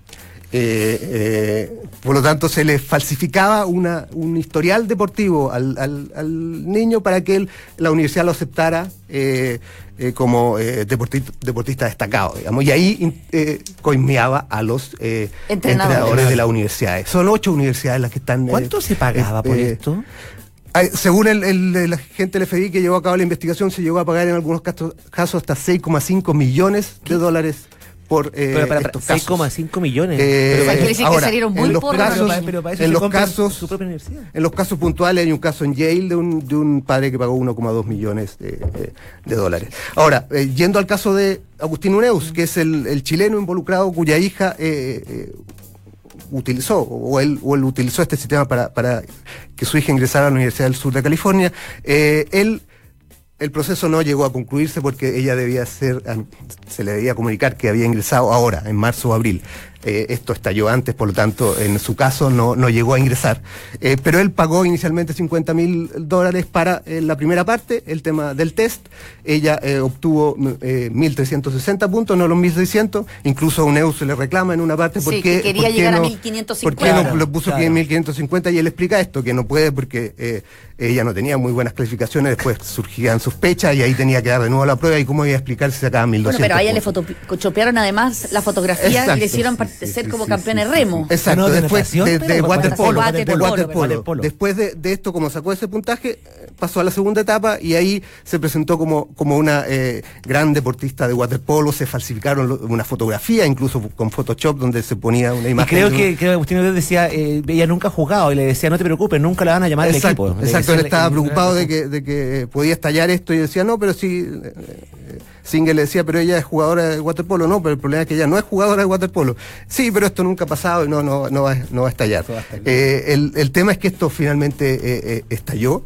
Por lo tanto, se le falsificaba un historial deportivo al niño para que la universidad lo aceptara como deportista destacado, digamos, y ahí coimeaba a los entrenadores de las universidades. Son 8 universidades las que están... ¿Cuánto se pagaba por esto? Según el agente del FBI que llevó a cabo la investigación, se llegó a pagar en algunos casos hasta 6,5 millones de dólares por estos casos. 6,5 millones. Quiere decir que salieron muy pocos. En los casos puntuales hay un caso en Yale de un padre que pagó 1,2 millones de dólares. Ahora, yendo al caso de Agustín Uneus, que es el chileno involucrado cuya hija él utilizó este sistema para que su hija ingresara a la Universidad del Sur de California. El proceso no llegó a concluirse porque ella se le debía comunicar que había ingresado ahora, en marzo o abril. Esto estalló antes, por lo tanto, en su caso no llegó a ingresar. Pero él pagó inicialmente $50,000 para la primera parte, el tema del test. Ella obtuvo 1.360 puntos, no los 1.600. Incluso a Uneus se le reclama en una parte porque quería llegar a 1.550. ¿Por qué no lo puso 1.550? Y él explica esto, que no puede porque ella no tenía muy buenas calificaciones, después surgían sospechas y ahí tenía que dar de nuevo la prueba y cómo iba a explicar si sacaba 1.200. Bueno, pero a ella le photoshopearon además la fotografía y le hicieron participar de ser como campeones remo. Exacto, No, de después natación, de waterpolo. waterpolo. Después de esto, como sacó ese puntaje, pasó a la segunda etapa y ahí se presentó como una gran deportista de waterpolo. Se falsificaron una fotografía, incluso con Photoshop, donde se ponía una Y imagen. creo que Agustín Uribe decía, ella nunca ha jugado, y le decía, no te preocupes, nunca la van a llamar al equipo. Exacto, él estaba preocupado de que podía estallar esto y decía, no, pero sí, Singer le decía, pero ella es jugadora de waterpolo. No, pero el problema es que ella no es jugadora de waterpolo. Sí, pero esto nunca ha pasado y no va a estallar. El tema es que esto finalmente estalló.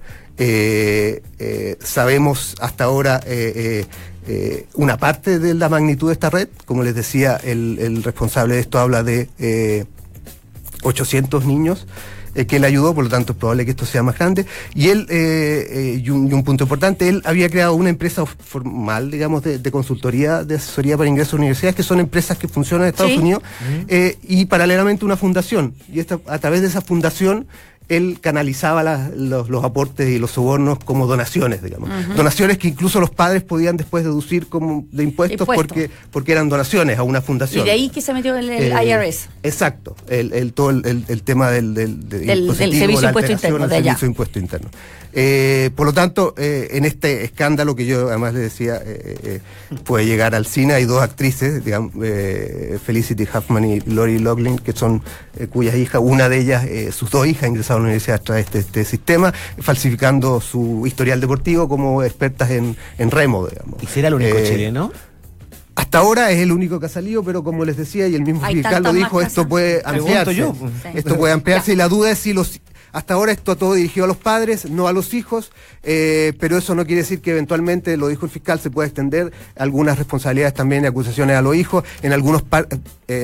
Sabemos hasta ahora una parte de la magnitud de esta red. Como les decía, el responsable de esto habla de 800 niños que él ayudó, por lo tanto es probable que esto sea más grande. Y él, y un punto importante, él había creado una empresa formal, digamos, de consultoría, de asesoría para ingresos a universidades, que son empresas que funcionan en Estados Unidos, y paralelamente una fundación. Y a través de esa fundación él canalizaba los aportes y los sobornos como donaciones, digamos. Donaciones que incluso los padres podían después deducir como de impuestos. Porque eran donaciones a una fundación. Y de ahí que se metió el IRS. Exacto, todo el tema del servicio de impuesto interno de allá. Servicio de impuesto interno. Por lo tanto, en este escándalo que yo además le decía, puede llegar al cine. Hay dos actrices, digamos, Felicity Huffman y Lori Loughlin, que son cuyas hijas, una de ellas, sus dos hijas ingresaron a la universidad a través de este sistema, falsificando su historial deportivo como expertas en remo, digamos. ¿Y será el único chileno? Hasta ahora es el único que ha salido, pero como les decía, y el mismo fiscal lo dijo, esto puede ampliarse. Esto puede ampliarse, y la duda es si hasta ahora esto todo dirigido a los padres, no a los hijos, pero eso no quiere decir que eventualmente, lo dijo el fiscal, se pueda extender algunas responsabilidades también y acusaciones a los hijos. En algunas partes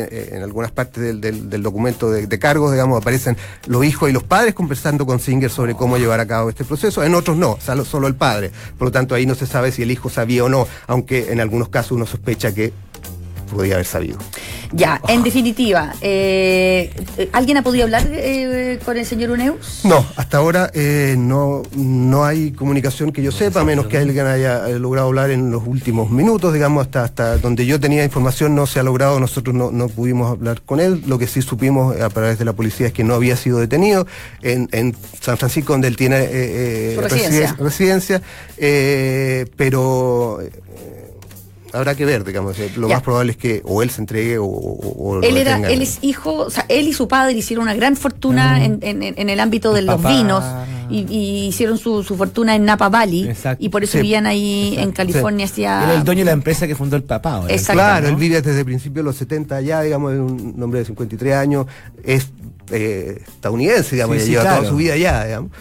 del documento de cargos, digamos, aparecen los hijos y los padres conversando con Singer sobre cómo llevar a cabo este proceso. En otros no, solo el padre. Por lo tanto, ahí no se sabe si el hijo sabía o no, aunque en algunos casos uno sospecha que podría haber sabido. Ya, en definitiva, ¿alguien ha podido hablar con el señor Uneus? No, hasta ahora no hay comunicación que yo sepa, a menos que alguien haya logrado hablar en los últimos minutos, digamos, hasta donde yo tenía información no se ha logrado. Nosotros no pudimos hablar con él. Lo que sí supimos a través de la policía es que no había sido detenido en San Francisco, donde él tiene residencia, pero habrá que ver, digamos, lo más probable es que o él se entregue o él es hijo, o sea, él y su padre hicieron una gran fortuna en el ámbito de los vinos y hicieron su fortuna en Napa Valley. Exacto. Y por eso vivían ahí en California. Era el dueño de la empresa que fundó el papá ahora. Exacto, claro, ¿no? Él vive desde principios de los 70 allá, digamos, es un hombre de 53 años, es estadounidense, digamos, lleva toda su vida allá, digamos,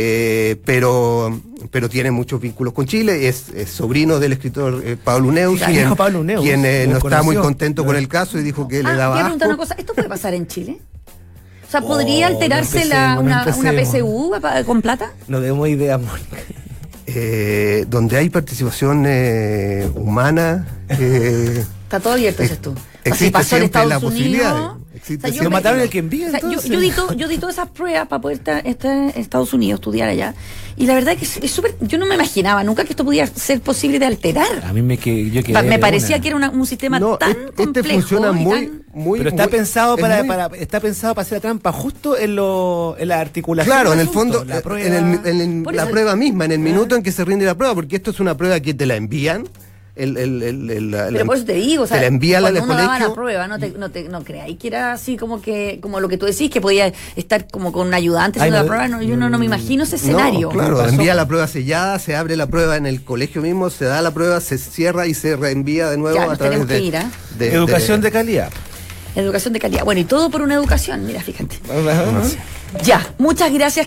pero tiene muchos vínculos con Chile, es sobrino del escritor Pablo Uneus, quien no está muy contento con el caso y dijo que le daba asco. Una cosa, ¿esto puede pasar en Chile? O sea, ¿podría alterarse una PSU con plata? No demos idea, Mónica. Donde hay participación humana, está todo abierto, dices tú. Existe si pasó en siempre la Unidos, posibilidad. ¿Lo mataron el que envía, entonces? Yo di todas esas pruebas para poder estar en Estados Unidos, estudiar allá. Y la verdad es que es súper. Yo no me imaginaba nunca que esto pudiera ser posible de alterar. A mí me parecía que era un sistema tan complejo. Funciona muy. Pero está pensado para hacer la trampa justo en la articulación. Claro, en el fondo, la prueba, en la prueba misma, en el minuto en que se rinde la prueba, porque esto es una prueba que te la envían. Pero por eso te digo, o sea, te la envía cuando al uno daba la colegio, prueba, no creáis que era así como lo que tú decís, que podía estar como con un ayudante haciendo la prueba. Yo no me imagino ese escenario. Claro, envía la prueba sellada, se abre la prueba en el colegio mismo, se da la prueba, se cierra y se reenvía de nuevo a través de educación de calidad. Educación de calidad. Bueno, y todo por una educación, mira, fíjate. Ya, muchas gracias.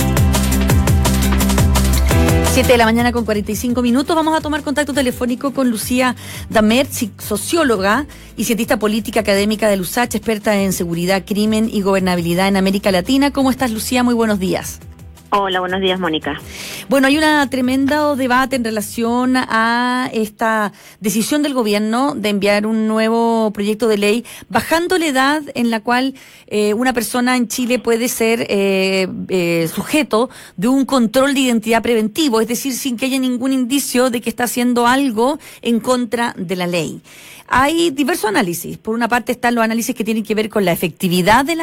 7 de la mañana con 45 minutos. Vamos a tomar contacto telefónico con Lucía Damer, socióloga y cientista política académica de l'USACH, experta en seguridad, crimen y gobernabilidad en América Latina. ¿Cómo estás, Lucía? Muy buenos días. Hola, buenos días, Mónica. Bueno, hay un tremendo debate en relación a esta decisión del gobierno de enviar un nuevo proyecto de ley bajando la edad en la cual una persona en Chile puede ser sujeto de un control de identidad preventivo, es decir, sin que haya ningún indicio de que está haciendo algo en contra de la ley. hay diversos análisis. Por una parte están los análisis que tienen que ver con la efectividad de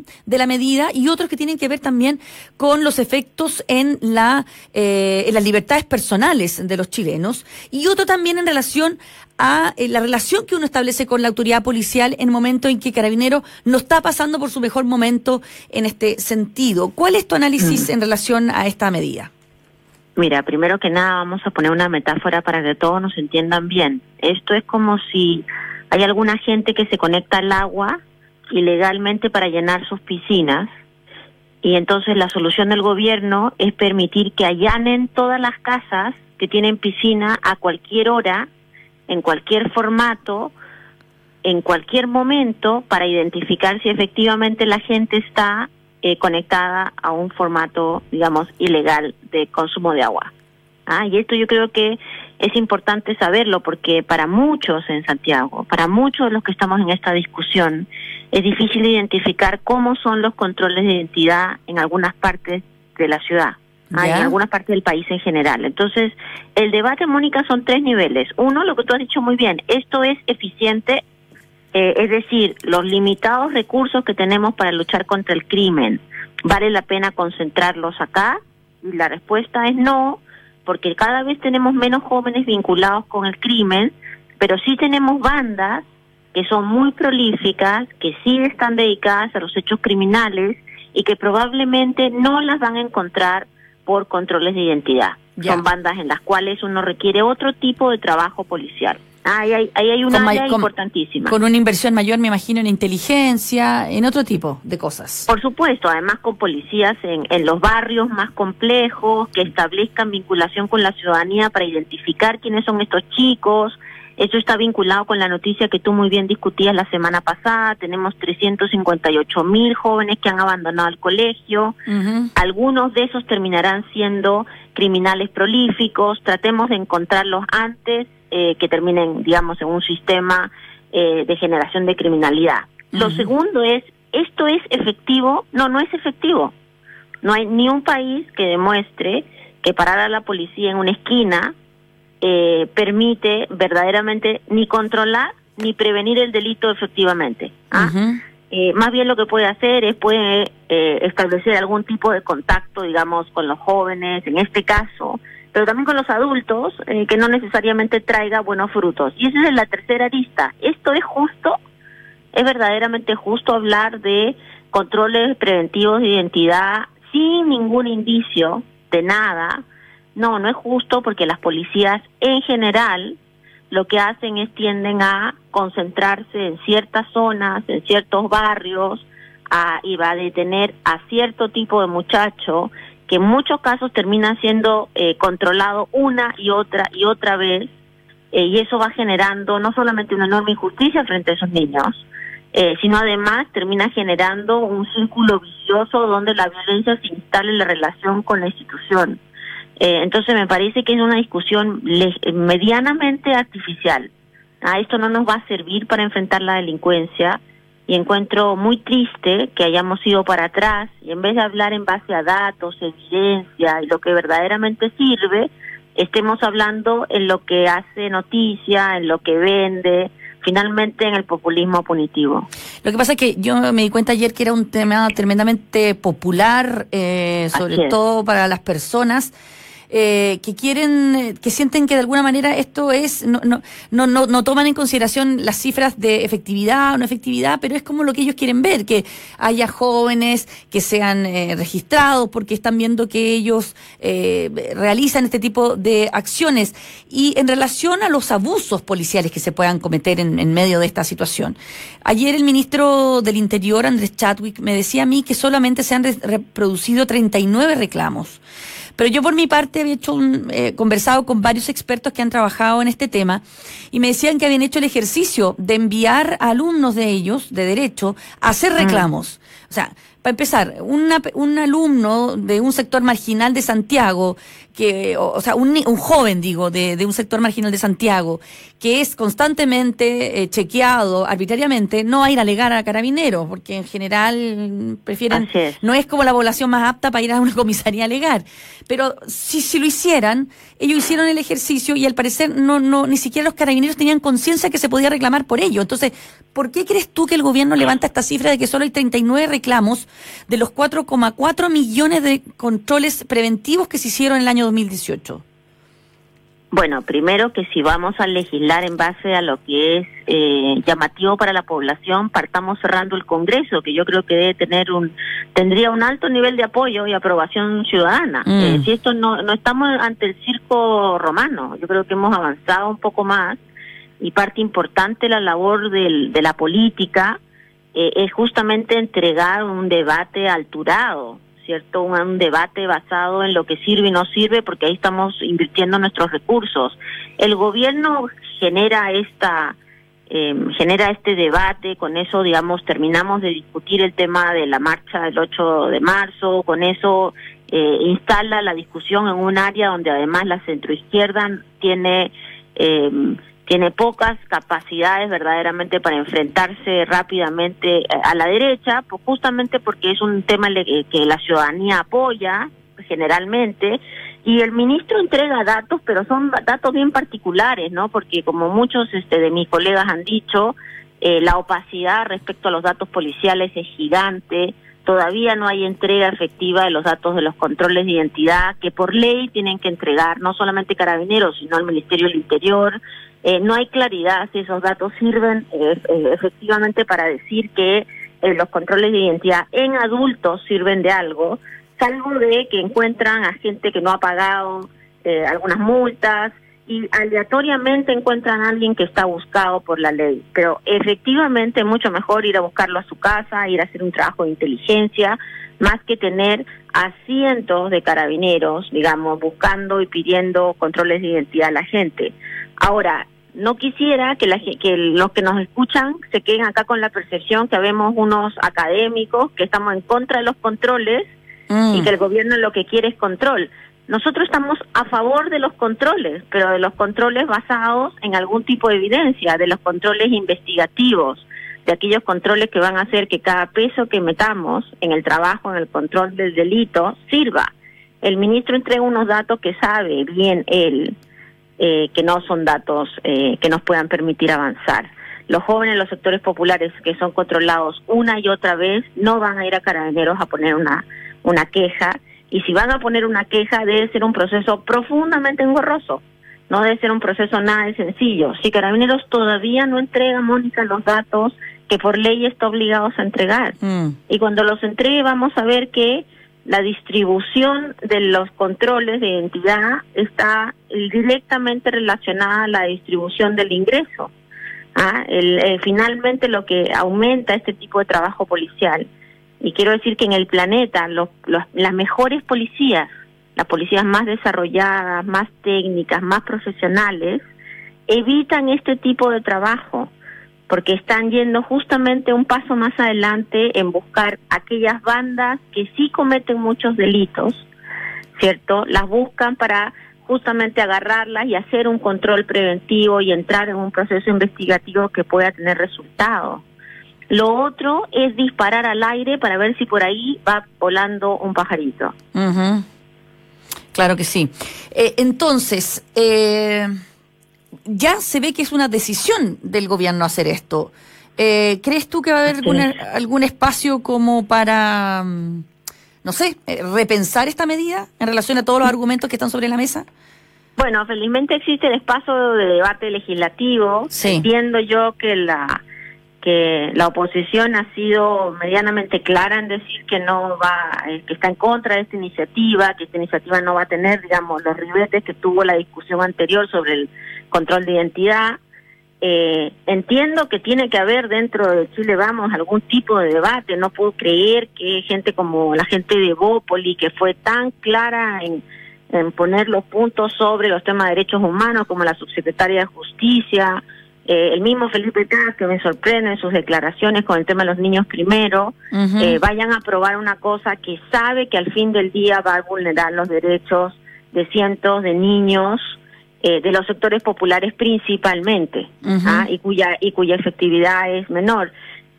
la medida y otros que tienen que ver también con los efectos en las libertades personales de los chilenos, y otro también en relación a la relación que uno establece con la autoridad policial en el momento en que Carabineros no está pasando por su mejor momento en este sentido. ¿Cuál es tu análisis en relación a esta medida? Mira, primero que nada vamos a poner una metáfora para que todos nos entiendan bien. Esto es como si hay alguna gente que se conecta al agua ilegalmente para llenar sus piscinas, y entonces la solución del gobierno es permitir que allanen todas las casas que tienen piscina a cualquier hora, en cualquier formato, en cualquier momento, para identificar si efectivamente la gente está conectada a un formato, digamos, ilegal de consumo de agua. Y esto yo creo que es importante saberlo, porque para muchos en Santiago, para muchos de los que estamos en esta discusión, es difícil identificar cómo son los controles de identidad en algunas partes de la ciudad, en algunas partes del país en general. Entonces, el debate, Mónica, son 3 niveles. Uno, lo que tú has dicho muy bien, esto es eficiente. Es decir, los limitados recursos que tenemos para luchar contra el crimen, ¿vale la pena concentrarlos acá? Y la respuesta es no, porque cada vez tenemos menos jóvenes vinculados con el crimen, pero sí tenemos bandas que son muy prolíficas, que sí están dedicadas a los hechos criminales y que probablemente no las van a encontrar por controles de identidad. Son bandas en las cuales uno requiere otro tipo de trabajo policial. Ahí hay una área importantísima. Con una inversión mayor, me imagino, en inteligencia, en otro tipo de cosas. Por supuesto, además con policías en los barrios más complejos, que establezcan vinculación con la ciudadanía para identificar quiénes son estos chicos. Eso está vinculado con la noticia que tú muy bien discutías la semana pasada. Tenemos 358,000 jóvenes que han abandonado el colegio. Algunos de esos terminarán siendo criminales prolíficos. Tratemos de encontrarlos antes que terminen, digamos, en un sistema de generación de criminalidad. Lo segundo es, ¿esto es efectivo? No, no es efectivo. No hay ni un país que demuestre que parar a la policía en una esquina permite verdaderamente ni controlar ni prevenir el delito efectivamente. Más bien lo que puede hacer es establecer algún tipo de contacto, digamos, con los jóvenes, en este caso, pero también con los adultos, que no necesariamente traiga buenos frutos. Y esa es la tercera arista. ¿Esto es justo? ¿Es verdaderamente justo hablar de controles preventivos de identidad sin ningún indicio de nada? No, no es justo, porque las policías en general lo que hacen es tienden a concentrarse en ciertas zonas, en ciertos barrios, y va a detener a cierto tipo de muchacho que en muchos casos termina siendo controlado una y otra vez, y eso va generando no solamente una enorme injusticia frente a esos niños, sino además termina generando un círculo vicioso donde la violencia se instala en la relación con la institución. Entonces me parece que es una discusión medianamente artificial. Esto no nos va a servir para enfrentar la delincuencia, y encuentro muy triste que hayamos ido para atrás y en vez de hablar en base a datos, evidencia y lo que verdaderamente sirve, estemos hablando en lo que hace noticia, en lo que vende, finalmente en el populismo punitivo. Lo que pasa es que yo me di cuenta ayer que era un tema tremendamente popular, sobre todo para las personas que quieren, que sienten que de alguna manera esto es, no toman en consideración las cifras de efectividad o no efectividad, pero es como lo que ellos quieren ver, que haya jóvenes que sean registrados porque están viendo que ellos realizan este tipo de acciones. Y en relación a los abusos policiales que se puedan cometer en medio de esta situación, ayer el ministro del Interior, Andrés Chadwick, me decía a mí que solamente se han reproducido 39 reclamos. Pero yo por mi parte había conversado con varios expertos que han trabajado en este tema y me decían que habían hecho el ejercicio de enviar a alumnos de ellos, de derecho, a hacer reclamos. O sea, para empezar, un alumno de un sector marginal de Santiago, un joven, digo, de un sector marginal de Santiago, que es constantemente chequeado arbitrariamente, no va a ir a alegar a Carabineros, porque en general prefieren, no es como la población más apta para ir a una comisaría a alegar. Pero si lo hicieran, ellos hicieron el ejercicio y al parecer ni siquiera los Carabineros tenían conciencia que se podía reclamar por ello. Entonces, ¿por qué crees tú que el gobierno levanta esta cifra de que solo hay 39 reclamos de los 4,4 millones de controles preventivos que se hicieron en el año 2018? Bueno, primero que si vamos a legislar en base a lo que es llamativo para la población, partamos cerrando el Congreso, que yo creo que tendría un alto nivel de apoyo y aprobación ciudadana. Si esto no estamos ante el circo romano, yo creo que hemos avanzado un poco más y parte importante de la labor de la política es justamente entregar un debate alturado, ¿cierto? Un debate basado en lo que sirve y no sirve, porque ahí estamos invirtiendo nuestros recursos. El gobierno genera este debate, con eso, digamos, terminamos de discutir el tema de la marcha del 8 de marzo, con eso instala la discusión en un área donde además la centroizquierda tiene pocas capacidades verdaderamente para enfrentarse rápidamente a la derecha, pues justamente porque es un tema que la ciudadanía apoya generalmente, y el ministro entrega datos, pero son datos bien particulares, ¿no? Porque como muchos de mis colegas han dicho, la opacidad respecto a los datos policiales es gigante. Todavía no hay entrega efectiva de los datos de los controles de identidad que por ley tienen que entregar no solamente Carabineros, sino el Ministerio del Interior. No hay claridad si esos datos sirven efectivamente para decir que los controles de identidad en adultos sirven de algo, salvo de que encuentran a gente que no ha pagado algunas multas y aleatoriamente encuentran a alguien que está buscado por la ley. Pero efectivamente es mucho mejor ir a buscarlo a su casa, ir a hacer un trabajo de inteligencia, más que tener a cientos de carabineros, digamos, buscando y pidiendo controles de identidad a la gente. Ahora, no quisiera que los que nos escuchan se queden acá con la percepción que habemos unos académicos que estamos en contra de los controles y que el gobierno lo que quiere es control. Nosotros estamos a favor de los controles, pero de los controles basados en algún tipo de evidencia, de los controles investigativos, de aquellos controles que van a hacer que cada peso que metamos en el trabajo, en el control del delito, sirva. El ministro entrega unos datos que sabe bien él, que no son datos que nos puedan permitir avanzar. Los jóvenes de los sectores populares que son controlados una y otra vez no van a ir a Carabineros a poner una queja, y si van a poner una queja debe ser un proceso profundamente engorroso, no debe ser un proceso nada de sencillo. Si Carabineros todavía no entrega, Mónica, los datos que por ley está obligado a entregar, y cuando los entregue vamos a ver que la distribución de los controles de identidad está directamente relacionada a la distribución del ingreso. Finalmente lo que aumenta este tipo de trabajo policial, y quiero decir que en el planeta las mejores policías, las policías más desarrolladas, más técnicas, más profesionales, evitan este tipo de trabajo, porque están yendo justamente un paso más adelante en buscar aquellas bandas que sí cometen muchos delitos, ¿cierto? Las buscan para justamente agarrarlas y hacer un control preventivo y entrar en un proceso investigativo que pueda tener resultados. Lo otro es disparar al aire para ver si por ahí va volando un pajarito. Claro que sí. Entonces, ya se ve que es una decisión del gobierno hacer esto. ¿Crees tú que va a haber algún espacio como para, no sé, repensar esta medida en relación a todos los argumentos que están sobre la mesa? Bueno, felizmente existe el espacio de debate legislativo. Sí. Entiendo yo que la oposición ha sido medianamente clara en decir que no va, que está en contra de esta iniciativa, que esta iniciativa no va a tener, digamos, los ribetes que tuvo la discusión anterior sobre el control de identidad. Entiendo que tiene que haber dentro de Chile Vamos algún tipo de debate. No puedo creer que gente como la gente de Bópoli, que fue tan clara en poner los puntos sobre los temas de derechos humanos, como la subsecretaria de Justicia, el mismo Felipe Cas, que me sorprende en sus declaraciones con el tema de los niños primero, vayan a aprobar una cosa que sabe que al fin del día va a vulnerar los derechos de cientos de niños de los sectores populares principalmente, y cuya efectividad es menor.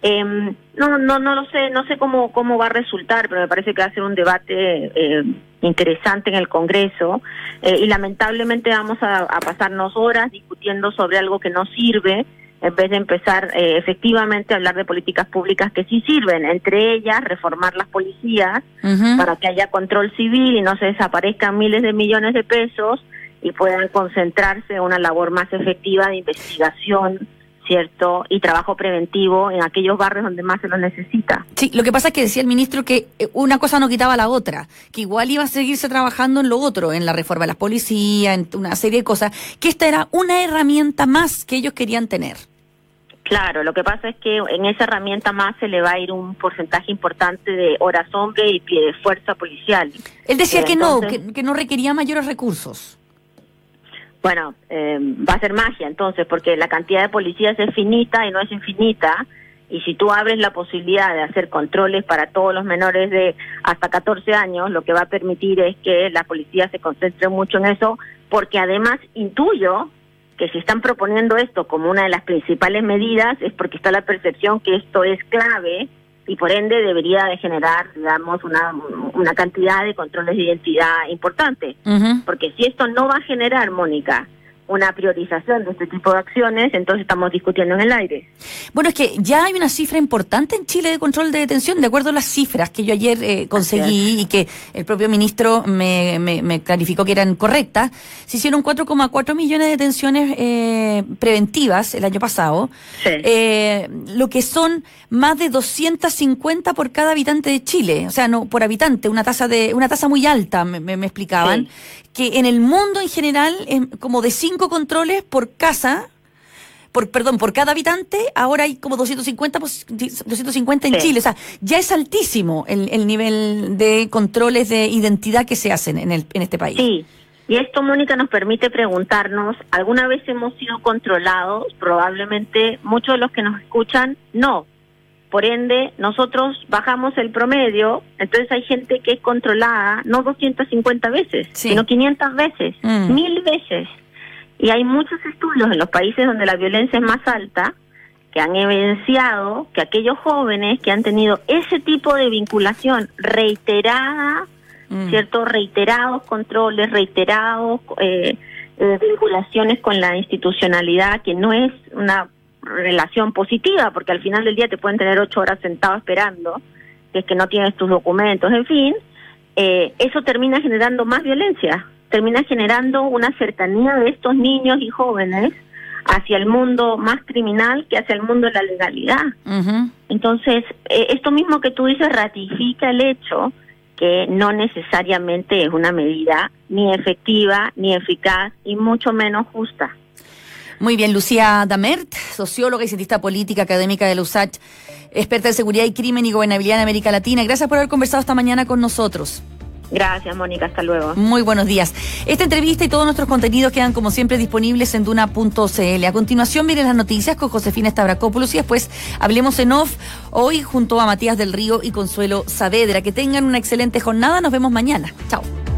No lo sé, no sé cómo va a resultar, pero me parece que va a ser un debate interesante en el Congreso, y lamentablemente vamos a pasarnos horas discutiendo sobre algo que no sirve, en vez de empezar efectivamente a hablar de políticas públicas que sí sirven, entre ellas reformar las policías para que haya control civil y no se desaparezcan miles de millones de pesos y puedan concentrarse en una labor más efectiva de investigación, ¿cierto? Y trabajo preventivo en aquellos barrios donde más se lo necesita. Sí, lo que pasa es que decía el ministro que una cosa no quitaba la otra, que igual iba a seguirse trabajando en lo otro, en la reforma de las policías, en una serie de cosas, que esta era una herramienta más que ellos querían tener. Claro, lo que pasa es que en esa herramienta más se le va a ir un porcentaje importante de horas hombre y pie de fuerza policial. Él decía que no requería mayores recursos. Bueno, va a ser magia entonces, porque la cantidad de policías es finita y no es infinita, y si tú abres la posibilidad de hacer controles para todos los menores de hasta 14 años, lo que va a permitir es que la policía se concentre mucho en eso, porque además intuyo que si están proponiendo esto como una de las principales medidas es porque está la percepción que esto es clave y por ende debería de generar, digamos, una cantidad de controles de identidad importante. Porque si esto no va a generar, Mónica, una priorización de este tipo de acciones, entonces estamos discutiendo en el aire. Bueno, es que ya hay una cifra importante en Chile de control de detención, de acuerdo a las cifras que yo ayer conseguí y que el propio ministro me clarificó que eran correctas. Se hicieron 4,4 millones de detenciones preventivas el año pasado, lo que son más de 250 por cada habitante de Chile, o sea, no por habitante, una tasa muy alta, me explicaban. Que en el mundo en general, como de 5 controles por casa, por cada habitante, ahora hay como 250 en Chile. O sea, ya es altísimo el nivel de controles de identidad que se hacen en este país. Sí, y esto, Mónica, nos permite preguntarnos, ¿alguna vez hemos sido controlados? Probablemente muchos de los que nos escuchan, no. Por ende, nosotros bajamos el promedio, entonces hay gente que es controlada no 250 veces, sino 500 veces, 1000 veces. Y hay muchos estudios en los países donde la violencia es más alta que han evidenciado que aquellos jóvenes que han tenido ese tipo de vinculación reiterada, ¿cierto? Reiterados controles, reiterados vinculaciones con la institucionalidad, que no es una relación positiva, porque al final del día te pueden tener 8 horas sentado esperando, que es que no tienes tus documentos, en fin, eso termina generando más violencia, termina generando una cercanía de estos niños y jóvenes hacia el mundo más criminal que hacia el mundo de la legalidad. Entonces, esto mismo que tú dices ratifica el hecho que no necesariamente es una medida ni efectiva, ni eficaz, y mucho menos justa. Muy bien, Lucía Damert, socióloga y cientista política, académica de la USACH, experta en seguridad y crimen y gobernabilidad en América Latina. Gracias por haber conversado esta mañana con nosotros. Gracias, Mónica, hasta luego. Muy buenos días. Esta entrevista y todos nuestros contenidos quedan como siempre disponibles en duna.cl. A continuación miren las noticias con Josefina Stavrakopoulos y después hablemos en off hoy junto a Matías del Río y Consuelo Saavedra. Que tengan una excelente jornada, nos vemos mañana. Chao.